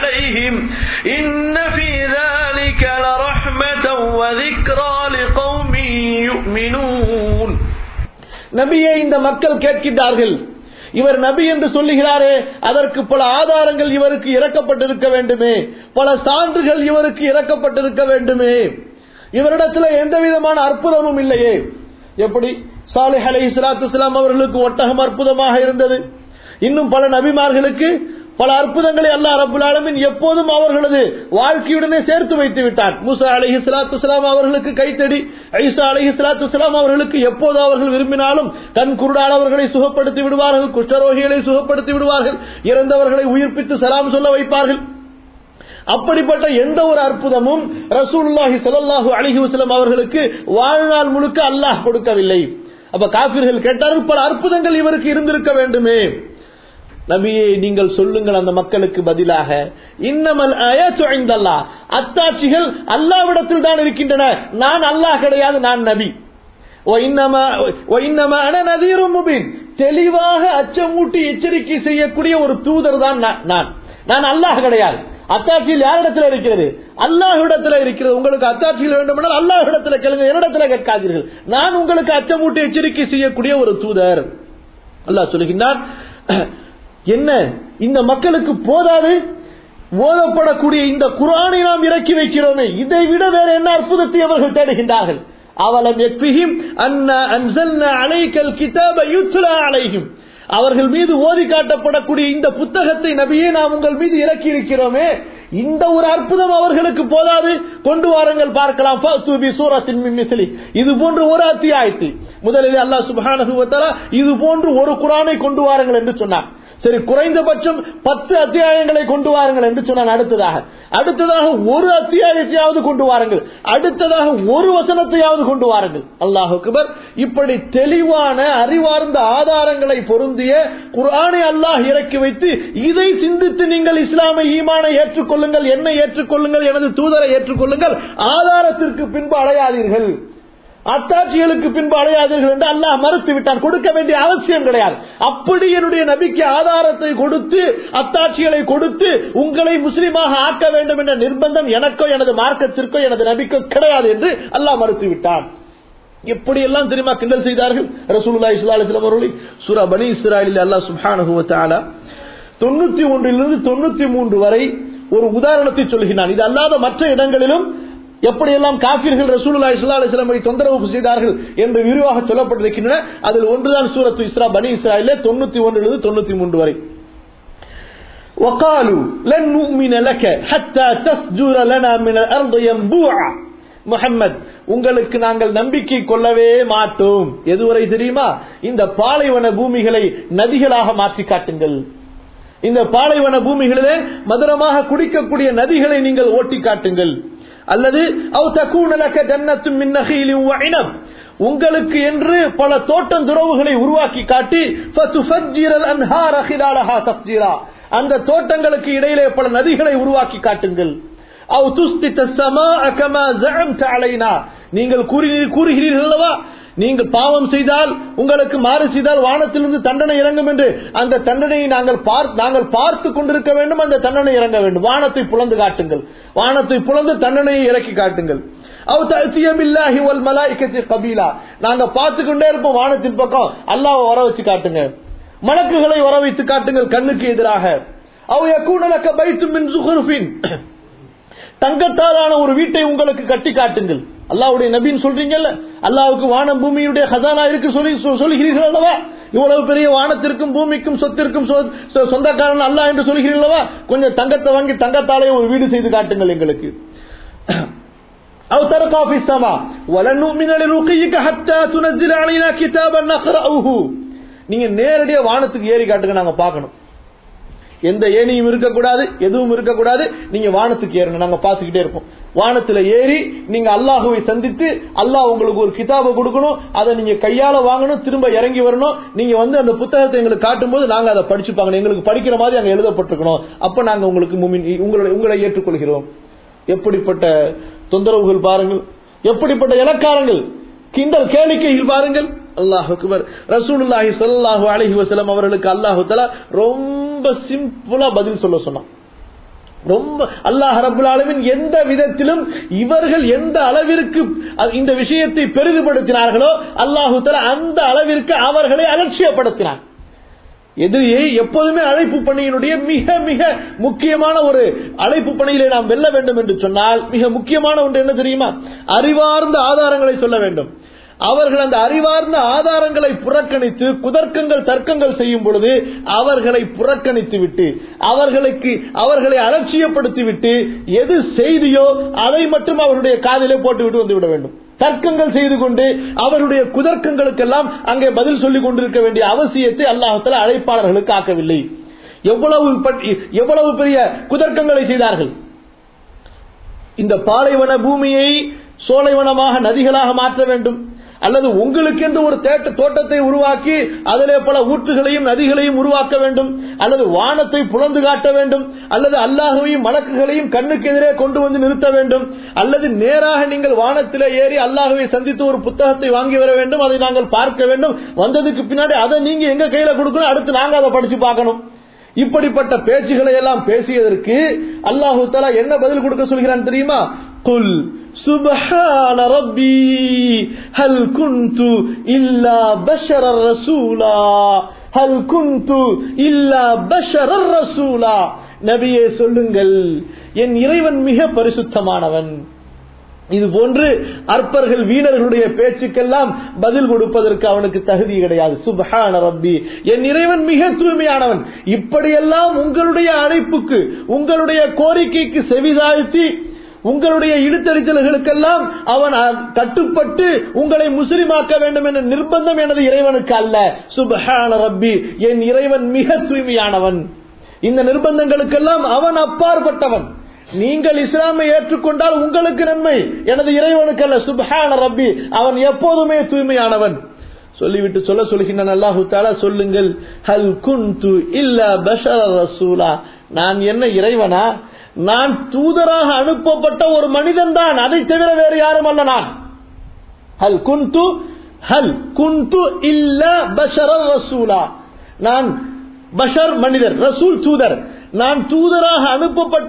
إن في ذلك لرحمة وذكرى لقوم يؤمنون. நபியே, இந்த மக்கள் கேட்கிறார்கள், இவர் நபி என்று சொல்லுகிறாரே, அதற்கு பல ஆதாரங்கள் இவருக்கு இறக்கப்பட்டிருக்க வேண்டுமே, பல சான்றுகள் இவருக்கு இறக்கப்பட்டிருக்க வேண்டுமே, இவரிடத்தில் எந்த விதமான அற்புதமும் இல்லையே. எப்படி சாலிஹ் அலைஹிஸ்ஸலாத்து வஸ்ஸலாம் அவர்களுக்கு ஒட்டகம் அற்புதமாக இருந்தது, இன்னும் பல நபிமார்களுக்கு பல அற்புதங்களை அல்லாஹ் ரப்பல் ஆலமீன் எப்போதும் அவர்களது வாழ்க்கையுடனே சேர்த்து வைத்து விட்டார். மூசா அலைஹிஸ்ஸலாத்து வஸ்ஸலாம் அவர்களுக்கு கைத்தடி, ஈசா அலைஹிஸ்ஸலாத்து வஸ்ஸலாம் அவர்களுக்கு எப்போது அவர்கள் விரும்பினாலும் கண் குருடானவர்களை சுகப்படுத்தி விடுவார்கள், குஷ்டரோகிகளை சுகப்படுத்தி விடுவார்கள், இறந்தவர்களை உயிர்ப்பித்து சலாம் சொல்ல வைப்பார்கள். அப்படிப்பட்ட எந்த ஒரு அற்புதமும் ரசூலுல்லாஹி ஸல்லல்லாஹு அலைஹி வஸல்லம் அவர்களுக்கு வாழ்நாள் முழுக்க அல்லாஹ் கொடுக்கவில்லை. அப்ப காபிர்கள் கேட்டார்கள், பல அற்புதங்கள் இவருக்கு இருந்திருக்க வேண்டுமே. நபியே, நீங்கள் சொல்லுங்கள் அந்த மக்களுக்கு பதிலாக, இன்னமல் ஆயத்து இன்தல்லாஹ், அத்தாட்சிகள் அல்லாஹ்விடத்தில் தான் இருக்கின்றன, நான் அல்லாஹ் கிடையாது, நான் நபி. வ இன்னமா வ இன்னமா அன நதீரும் முபீன், தெளிவாக அச்சமூட்டி எச்சரிக்கை செய்யக்கூடிய ஒரு தூதர் தான் நான், நான் அல்லாஹ் கிடையாது. அத்தாட்சியில் யாரிடத்தில் இருக்கிறது? அல்லாஹ்விடத்தில் இருக்கிறது. உங்களுக்கு அத்தாட்சியில் வேண்டுமென்றால் அல்லாஹ்விடத்தில் கேளுங்க, என்னிடத்தில் கேட்காதீர்கள். நான் உங்களுக்கு அச்சமூட்டி எச்சரிக்கை செய்யக்கூடிய ஒரு தூதர். அல்லாஹ் சொல்லுகின்றான், என்ன இந்த மக்களுக்கு போதாது? ஓதப்படக்கூடிய இந்த குர்ஆனை நாம் இறக்கி வைக்கிறோமே, இதை விட வேற என்ன அற்புதத்தை அவர்கள் தேடுகின்றார்கள்? அவலம் யக்ஃபிஹிம் அன்னா அன்ஸல்னா அலைக்கல் கிதாப யுத்லா அலைஹிம், அவர்கள் மீது ஓதி காட்டப்படக்கூடிய இந்த புத்தகத்தை நபியே நாம் உங்கள் மீது இறக்கி இருக்கிறோமே, இந்த ஒரு அற்புதம் அவர்களுக்கு போதாது? கொண்டு வாருங்கள் பார்க்கலாம். இது போன்று ஒரு அத்தியாயத்தை முதலில் அல்லாஹ் சுப்ஹானஹு வ தஆலா இது போன்று ஒரு குர்ஆனை கொண்டு வாருங்கள் என்று சொன்னார். சரி, குறைந்தபட்சம் பத்து அத்தியாயங்களை கொண்டு வாருங்கள் என்று சொன்னான். அடுத்ததாக அடுத்ததாக ஒரு அத்தியாயத்தையாவது கொண்டு வாருங்கள், அடுத்ததாக ஒரு வசனத்தையாவது கொண்டு வாருங்கள். அல்லாஹ் அக்பர். இப்படி தெளிவான அறிவார்ந்த ஆதாரங்களை பொருந்திய குர்ஆனை அல்லாஹ் இறக்கி வைத்து, இதை சிந்தித்து நீங்கள் இஸ்லாமை ஈமானை ஏற்றுக்கொள்ளுங்கள், என்னை ஏற்றுக்கொள்ளுங்கள், எனது தூதரை ஏற்றுக்கொள்ளுங்கள், ஆதாரத்திற்கு பின்பு அடையாதீர்கள், அத்தாட்சிகளுக்கு பின்பு அடையாதீர்கள் என்று அல்லாஹ் மறுத்து விட்டான். கொடுக்க வேண்டிய அவசியம் கிடையாது. அப்படி என்னுடைய நபிக்கு ஆதாரத்தை கொடுத்து, அத்தாட்சிகளை கொடுத்து உங்களை முஸ்லிமாக ஆக்க வேண்டும் என்ற நிர்பந்தம் எனக்கோ எனது மார்க்கத்திற்கோ எனது நபிக்கோ கிடையாது என்று அல்லாஹ் மறுத்து விட்டான். எப்படி எல்லாம் தெரியுமா கிண்டல் செய்தார்கள் ரசூலுல்லாஹி ஸல்லல்லாஹு அலைஹி வஸல்லம் அவர்களை? சூரா பனி இஸ்ராயீலில் அல்லாஹ் சுப்ஹானஹு வ தஆலா தொண்ணூத்தி ஒன்றிலிருந்து தொண்ணூத்தி மூன்று வரை ஒரு உதாரணத்தை சொல்கிறான். இது அல்லாத மற்ற இடங்களிலும் எப்படியெல்லாம் காஃபிர்கள் ரசூலுல்லாஹி ஸல்லல்லாஹு அலைஹி வஸல்லம் தொந்தரவு செய்தார்கள் என்று விரிவாக சொல்லப்பட்டிருக்கின்றன. அதில் ஒன்றுதான் சூரத்து இஸ்ரா பனி இஸ்ராயீலே தொண்ணூத்தி ஒன்றிலிருந்து தொண்ணூத்தி மூன்று வரை. وقالوا لن نؤمن لك حتى تفجر لنا من الارض ينبوعا, முஹம்மத், உங்களுக்கு நாங்கள் நம்பிக்கை கொள்ளவே மாட்டோம். எதுவரை தெரியுமா? இந்த பாலைவன பூமிகளை நதிகளாக மாற்றி காட்டுங்கள், இந்த பாலைவன பூமிகளிலே மதுரமாக குடிக்கக்கூடிய நதிகளை நீங்கள் ஓட்டி காட்டுங்கள். அல்லது அவ் தகூன லக ஜன்னத்தும் மின் நகீலின் வ இனப், உங்களுக்கு என்று பல தோட்டம் துறவுகளை உருவாக்கி காட்டி ஃபதுஃபஜ்ஜிரல் அன்ஹார ஹிலாலஹா தஃஜீரா, அந்த தோட்டங்களுக்கு இடையிலே பல நதிகளை உருவாக்கி காட்டுங்கள். அவ் துஸ்தித ஸமாஅ கமா ஸஅம்த அலைனா, நீங்கள் கூறுகிறீர்கள் அல்லவா, நீங்கள் பாவம் செய்தால், உங்களுக்கு மாறு செய்தால் வானத்திலிருந்து தண்டனை இறங்கும் என்று, அந்த தண்டனையை நாங்கள் நாங்கள் பார்த்து கொண்டிருக்க வேண்டும், அந்த தண்டனை இறங்க வேண்டும். வானத்தை புலந்து காட்டுங்கள், வானத்தை புலந்து தண்டனையை இறக்கி காட்டுங்கள். அவ் தஅதிய பில்லாஹி வல் மலாயிகத்தி கபீலா, நாங்க பார்த்து கொண்டே இருப்போம் வானத்தின் பக்கம், அல்லாஹ்வை வர வச்சு காட்டுங்க, மலக்குகளை வர வைத்து காட்டுங்கள் கண்ணுக்கு எதிராக. அவ் யகூன லக பைத்தும் மின் ஸுஹ்ருஃபின், தங்கத்தாலான ஒரு வீட்டை உங்களுக்கு கட்டி காட்டுங்கள். அல்லாஹ்வுடைய நபின்னு சொல்றீங்கல்ல, அல்லாஹ்வுக்கு வானம் பூமியுடைய ஹசானா இருக்கு சொல்லி சொல்கிறீர்கள் அல்லவா, இவ்வளவு பெரிய வானத்திற்கும் பூமிக்கும் சொத்திற்கும் சொந்தக்காரன் அல்லாஹ் என்று சொல்கிறீர்கள் அல்லவா, கொஞ்சம் தங்கத்தை வாங்கி தங்கத்தாலே ஒரு வீடு செய்து காட்டுங்கள் எங்களுக்கு. அவ் தர்கா ஃபிஸ் ஸமா வலன் நுமின லிருகிக ஹத்தா துனஸில அலைனா கிதாபன் நக்ரஉஹு, நீங்க நேரடியா வானத்துக்கு ஏறி காட்டுங்க, நாங்க பார்க்கணும். எந்த ஏணியும் இருக்கக்கூடாது, எதுவும் இருக்கக்கூடாது, நீங்க வானத்துக்கு ஏறணும், நாங்க பார்த்துக்கிட்டே இருப்போம். வானத்துல ஏறி நீங்க அல்லாஹுவை சந்தித்து, அல்லாஹ் உங்களுக்கு ஒரு கிதாபை கொடுக்கணும், அதை நீங்க கையால வாங்கணும், திரும்ப இறங்கி வரணும். நீங்க வந்து அந்த புத்தகத்தை எங்களுக்கு காட்டும் போது நாங்க அதை படிச்சு பார்க்கணும், எங்களுக்கு படிக்கிற மாதிரி அங்க எழுதப்பட்டிருக்கணும், அப்ப நாங்க உங்களுக்கு முமின் உங்களை உங்களை ஏற்றுக்கொள்கிறோம். எப்படிப்பட்ட தொந்தரவுகள் பாருங்கள், எப்படிப்பட்ட இலக்காரங்கள், கிண்டல் கேளிக்கைகள் பாருங்கள். அல்லாஹ் அக்பர். ரசூலுல்லாஹி ஸல்லல்லாஹு அலைஹி வஸல்லம் அவர்களுக்கு அல்லாஹ் தஆலா ரொம்ப சிம்பிளா பதில் சொல்ல சொன்னான். ரொம்ப அல்லாஹ் ரப்பல் ஆலமீன் எந்த விதத்திலும் இவர்கள் எந்த அளவிற்கு இந்த விஷயத்தை பெரிதுபடுத்தினார்களோ அல்லாஹ் தஆலா அந்த அளவிற்கு அவர்களை அலட்சியப்படுத்தினார். எதிரியை எப்போதுமே அழைப்பு பணியினுடைய மிக மிக முக்கியமான ஒரு அழைப்பு பணியிலே நாம் வெல்ல வேண்டும் என்று சொன்னால் மிக முக்கியமான ஒன்று என்ன தெரியுமா? அறிவார்ந்த ஆதாரங்களை சொல்ல வேண்டும். அவர்கள் அந்த அறிவார்ந்த ஆதாரங்களை புறக்கணித்து குதர்க்கங்கள் தர்க்கங்கள் செய்யும் பொழுது அவர்களை புறக்கணித்து விட்டு அவர்களுக்கு அவர்களை அலட்சியப்படுத்திவிட்டு எது செய்தியோ அதை மட்டும் அவருடைய காதிலே போட்டுவிட்டு வந்துவிட வேண்டும். தர்க்கங்கள் செய்து கொண்டு அவருடைய குதர்க்கங்களுக்கெல்லாம் அங்கே பதில் சொல்லிக் கொண்டிருக்க வேண்டிய அவசியத்தை அல்லாஹ் தஆலா அழைப்பாளர்களுக்கு ஆக்கவில்லை. எவ்வளவு எவ்வளவு பெரிய குதர்க்கங்களை செய்தார்கள். இந்த பாலைவன பூமியை சோலைவனமாக நதிகளாக மாற்ற வேண்டும், அல்லது உங்களுக்கென்று ஒரு தோட்டத்தை உருவாக்கி அதிலே பல ஊற்றுகளையும் நதிகளையும் உருவாக்க வேண்டும், அல்லது வானத்தை புலந்து காட்ட வேண்டும், அல்லது அல்லாஹ்வையும் மலக்குகளையும் கண்ணுக்கு எதிரே கொண்டு வந்து நிறுத்த வேண்டும், அல்லது நேராக நீங்கள் வானத்திலே ஏறி அல்லாஹ்வை சந்தித்து ஒரு புத்தகத்தை வாங்கி வர வேண்டும், அதை நாங்கள் பார்க்க வேண்டும், வந்ததுக்கு பின்னாடி அதை நீங்க எங்க கையில கொடுக்கணும், அடுத்து நாங்க அதை படிச்சு பார்க்கணும். இப்படிப்பட்ட பேச்சுகளை எல்லாம் பேசியதற்கு அல்லாஹு தஆலா என்ன பதில் கொடுக்க சொல்கிறான் தெரியுமா? குல் சுப்ஹான ரப்பி ஹல் குன்து இல்லா பஷரர் ரசூலா ஹல் குன்து இல்லா பஷரர் ரசூலா. நபியே சொல்லுங்கள், என் இறைவன் மிக பரிசுத்தமானவன். இது போன்று அற்பர்கள் வீணர்களுடைய பேச்சுக்கெல்லாம் பதில் கொடுப்பதற்கு அவனுக்கு தகுதி கிடையாது. சுப்ஹான ரப்பி, என் இறைவன் மிக தூய்மையானவன். இப்படியெல்லாம் உங்களுடைய அழைப்புக்கு உங்களுடைய கோரிக்கைக்கு செவிதாழ்த்தி உங்களுடைய இழுத்தறித்தல்களுக்கெல்லாம் அவன் கட்டுப்பட்டு உங்களை முஸ்லிமாக்க வேண்டும் என்ற நிர்பந்தம் எனது இறைவனுக்கு அல்ல. சுப்ஹான ரப்பி, என் இறைவன் மிக தூய்மையானவன். இந்த நிர்பந்தங்களுக்கெல்லாம் அவன் அப்பாற்பட்டவன். நீங்கள் இஸ்லாமை ஏற்றுக்கொண்டால் உங்களுக்கு நன்மை, எனது இறைவனுக்கு அல்ல. சுப்ஹான ரப்பி, அவன் எப்போதுமே தூய்மையானவன். சொல்லிவிட்டு சொல்ல சொல்கின்றான் அல்லாஹு தஆலா, சொல்லுங்கள், ஹல் குன்து இல்லா பஷரர் ரசூலா, நான் என்ன இறைவனா? நான் தூதராக அனுப்பப்பட்ட ஒரு மனிதன் தான், அதை தவிர வேறு யாரும் அல்ல. நான் ஹல் குன்து ஹல் குன்து இல்லா பஷரர் ரசூலா, நான் பஷர் மனிதர், ரசூல் தூதர், நான் தூதராக அனுப்பப்பட்ட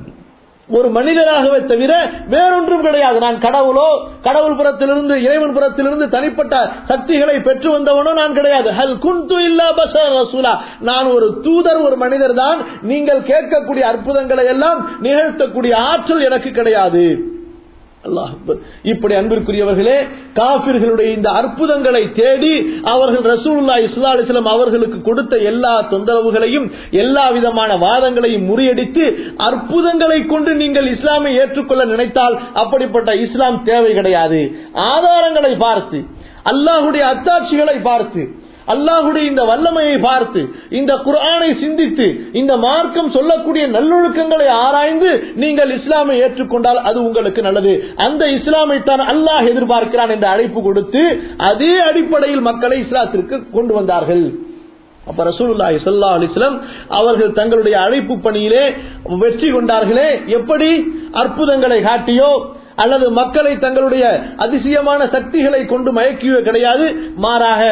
ஒரு மனிதராகவே தவிர வேறொன்றும் கிடையாது. நான் கடவுளோ கடவுள் புறத்திலிருந்து இறைவன் புறத்திலிருந்து தனிப்பட்ட சக்திகளை பெற்று வந்தவனோ நான் கிடையாது. ஹல் குன்து இல்லா பஷர் ரசூலா, நான் ஒரு தூதர், ஒரு மனிதர் தான். நீங்கள் கேட்கக்கூடிய அற்புதங்களை எல்லாம் நிகழ்த்தக்கூடிய ஆற்றல் எனக்கு கிடையாது. அல்லாஹ் அக்பர். இப்படி அன்பிற்குரியவர்களே, காபிர்களுடைய இந்த அற்புதங்களை தேடி அவர்கள் ரசூலுல்லாஹி ஸல்லல்லாஹு அலைஹி வஸல்லம் அவர்களுக்கு கொடுத்த எல்லா தொந்தரவுகளையும் எல்லா விதமான வாதங்களையும் முறியடித்து அற்புதங்களை கொண்டு நீங்கள் இஸ்லாமை ஏற்றுக்கொள்ள நினைத்தால் அப்படிப்பட்ட இஸ்லாம் தேவை கிடையாது. ஆதாரங்களை பார்த்து, அல்லாஹ்வுடைய அத்தாட்சிகளை பார்த்து, அல்லாஹ்வுடைய இந்த வல்லமையை பார்த்து, இந்த குர்ஆனை சிந்தித்து, இந்த மார்க்கம் சொல்லக்கூடிய நல்லொழுக்கங்களை ஆராய்ந்து நீங்கள் இஸ்லாமை ஏற்றுக்கொண்டால் அது உங்களுக்கு நல்லது. அந்த இஸ்லாமை தான் அல்லாஹ் எதிர்பார்க்கிறான் என்ற அழைப்பு கொடுத்து அதே அடிப்படையில் மக்களை இஸ்லாத்திற்கு கொண்டு வந்தார்கள். அப்ப ரசூலுல்லாஹி ஸல்லல்லாஹு அலைஹி வஸல்லம் அவர்கள் தங்களுடைய அழைப்பு பணியிலே வெற்றி கொண்டார்களே, எப்படி? அற்புதங்களை காட்டியோ அல்லது மக்களை தங்களுடைய அதிசயமான சக்திகளை கொண்டு மயக்கியோ கிடையாது. மாறாக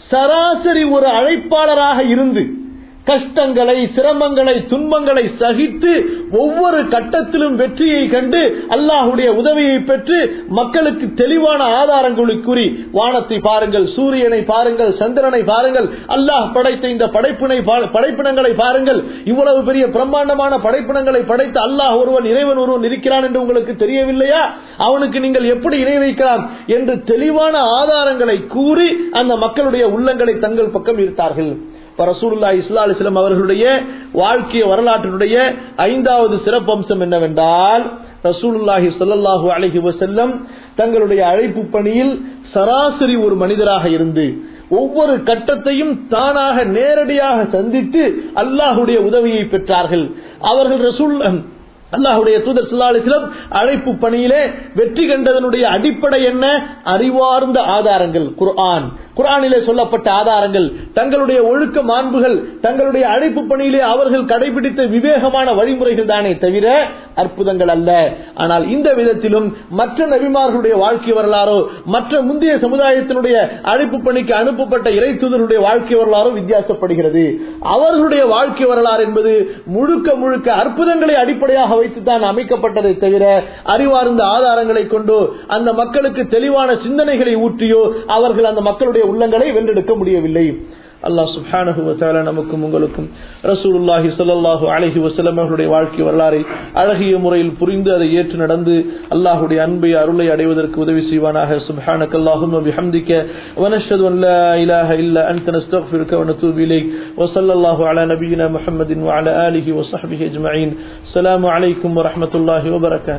சராசரி ஒரு அழைப்பாளராக இருந்து கஷ்டங்களை, சிரமங்களை, துன்பங்களை சகித்து ஒவ்வொரு கட்டத்திலும் வெற்றியை கண்டு அல்லாஹ்வுடைய உதவியை பெற்று மக்களுக்கு தெளிவான ஆதாரங்களை கூறி, வானத்தை பாருங்கள், சூரியனை பாருங்கள், சந்திரனை பாருங்கள், அல்லாஹ் படைத்த இந்த படைப்பினை படைப்பினங்களை பாருங்கள், இவ்வளவு பெரிய பிரம்மாண்டமான படைப்பினங்களை படைத்த அல்லாஹ் ஒருவன், இறைவன் ஒருவன் இருக்கிறான் என்று உங்களுக்கு தெரியவில்லையா? அவனுக்கு நீங்கள் எப்படி இணை வைக்கலாம் என்று தெளிவான ஆதாரங்களை கூறி அந்த மக்களுடைய உள்ளங்களை தங்கள் பக்கம் ஈர்த்தார்கள். ரசூலுல்லாஹி ஸல்லல்லாஹு அலைஹி வஸல்லம் அவர்களுடைய வாழ்க்கை வரலாற்றினுடைய ஐந்தாவது சிறப்பம்சம் என்னவென்றால், ரசூலுல்லாஹி ஸல்லல்லாஹு அலைஹி வஸல்லம் தங்களுடைய அழைப்பு பணியில் சராசரி ஒரு மனிதராக இருந்து ஒவ்வொரு கட்டத்தையும் தானாக நேரடியாக சந்தித்து அல்லாஹ்வுடைய உதவியை பெற்றார்கள். அவர்கள் ரசூல் அல்லாஹ்வுடைய தூதர் ஸல்லல்லாஹு அலைஹி வஸல்லம் அழைப்பு பணியிலே வெற்றி கண்டதனுடைய அடிப்படை என்ன? அறிவார்ந்த ஆதாரங்கள், குர்ஆன், குர்ஆனிலே சொல்லப்பட்ட ஆதாரங்கள், தங்களுடைய ஒழுக்க மாண்புகள், தங்களுடைய அழைப்பு பணியிலே அவர்கள் கடைபிடித்த விவேகமான வழிமுறைகள் தானே தவிர அற்புதங்கள் அல்ல. ஆனால் இந்த விதத்திலும் மற்ற நபிமார்களுடைய வாழ்க்கை வரலாறோ மற்ற முந்தைய சமுதாயத்தினுடைய அழைப்பு பணிக்கு அனுப்பப்பட்ட இறை தூதருடைய வாழ்க்கை வரலாறோ வித்தியாசப்படுகிறது. அவர்களுடைய வாழ்க்கை வரலாறு என்பது முழுக்க முழுக்க அற்புதங்களை அடிப்படையாக வைத்துத்தான் அமைக்கப்பட்டதை தவிர அறிவார்ந்த ஆதாரங்களை கொண்டு அந்த மக்களுக்கு தெளிவான சிந்தனைகளை ஊற்றியோ அவர்கள் அந்த மக்களுடைய உள்ளங்களை வென்றெடுக்க முடியவில்லை. அல்லாஹ் சுப்ஹானஹு வ தஆலா நமக்கும் உங்களுக்கும் ரசூலுல்லாஹி ஸல்லல்லாஹு அலைஹி வஸல்லம் அவர்களுடைய வாழ்க்கை வரலாறை அழகிய முறையில் புரிந்து அதை ஏற்று நடந்து அல்லாஹ்வுடைய அன்பை அருளை அடைவதற்கு உதவி செய்வானாக. சுப்ஹானக்கல்லாஹும்ம பிஹம்திக வ நஷ்ஹது அன் லா இலாஹ இல்லா அன்த நஸ்தக்ஃபிருக வ நதூபு இலைக் வ ஸல்லல்லாஹு அலா நபியினா முஹம்மதின் வ அலா ஆலிஹி வ ஸஹ்பிஹி அஜ்மஈன். அஸ்ஸலாமு அலைக்கும் வ ரஹ்மத்துல்லாஹி வ பரகாத்துஹு.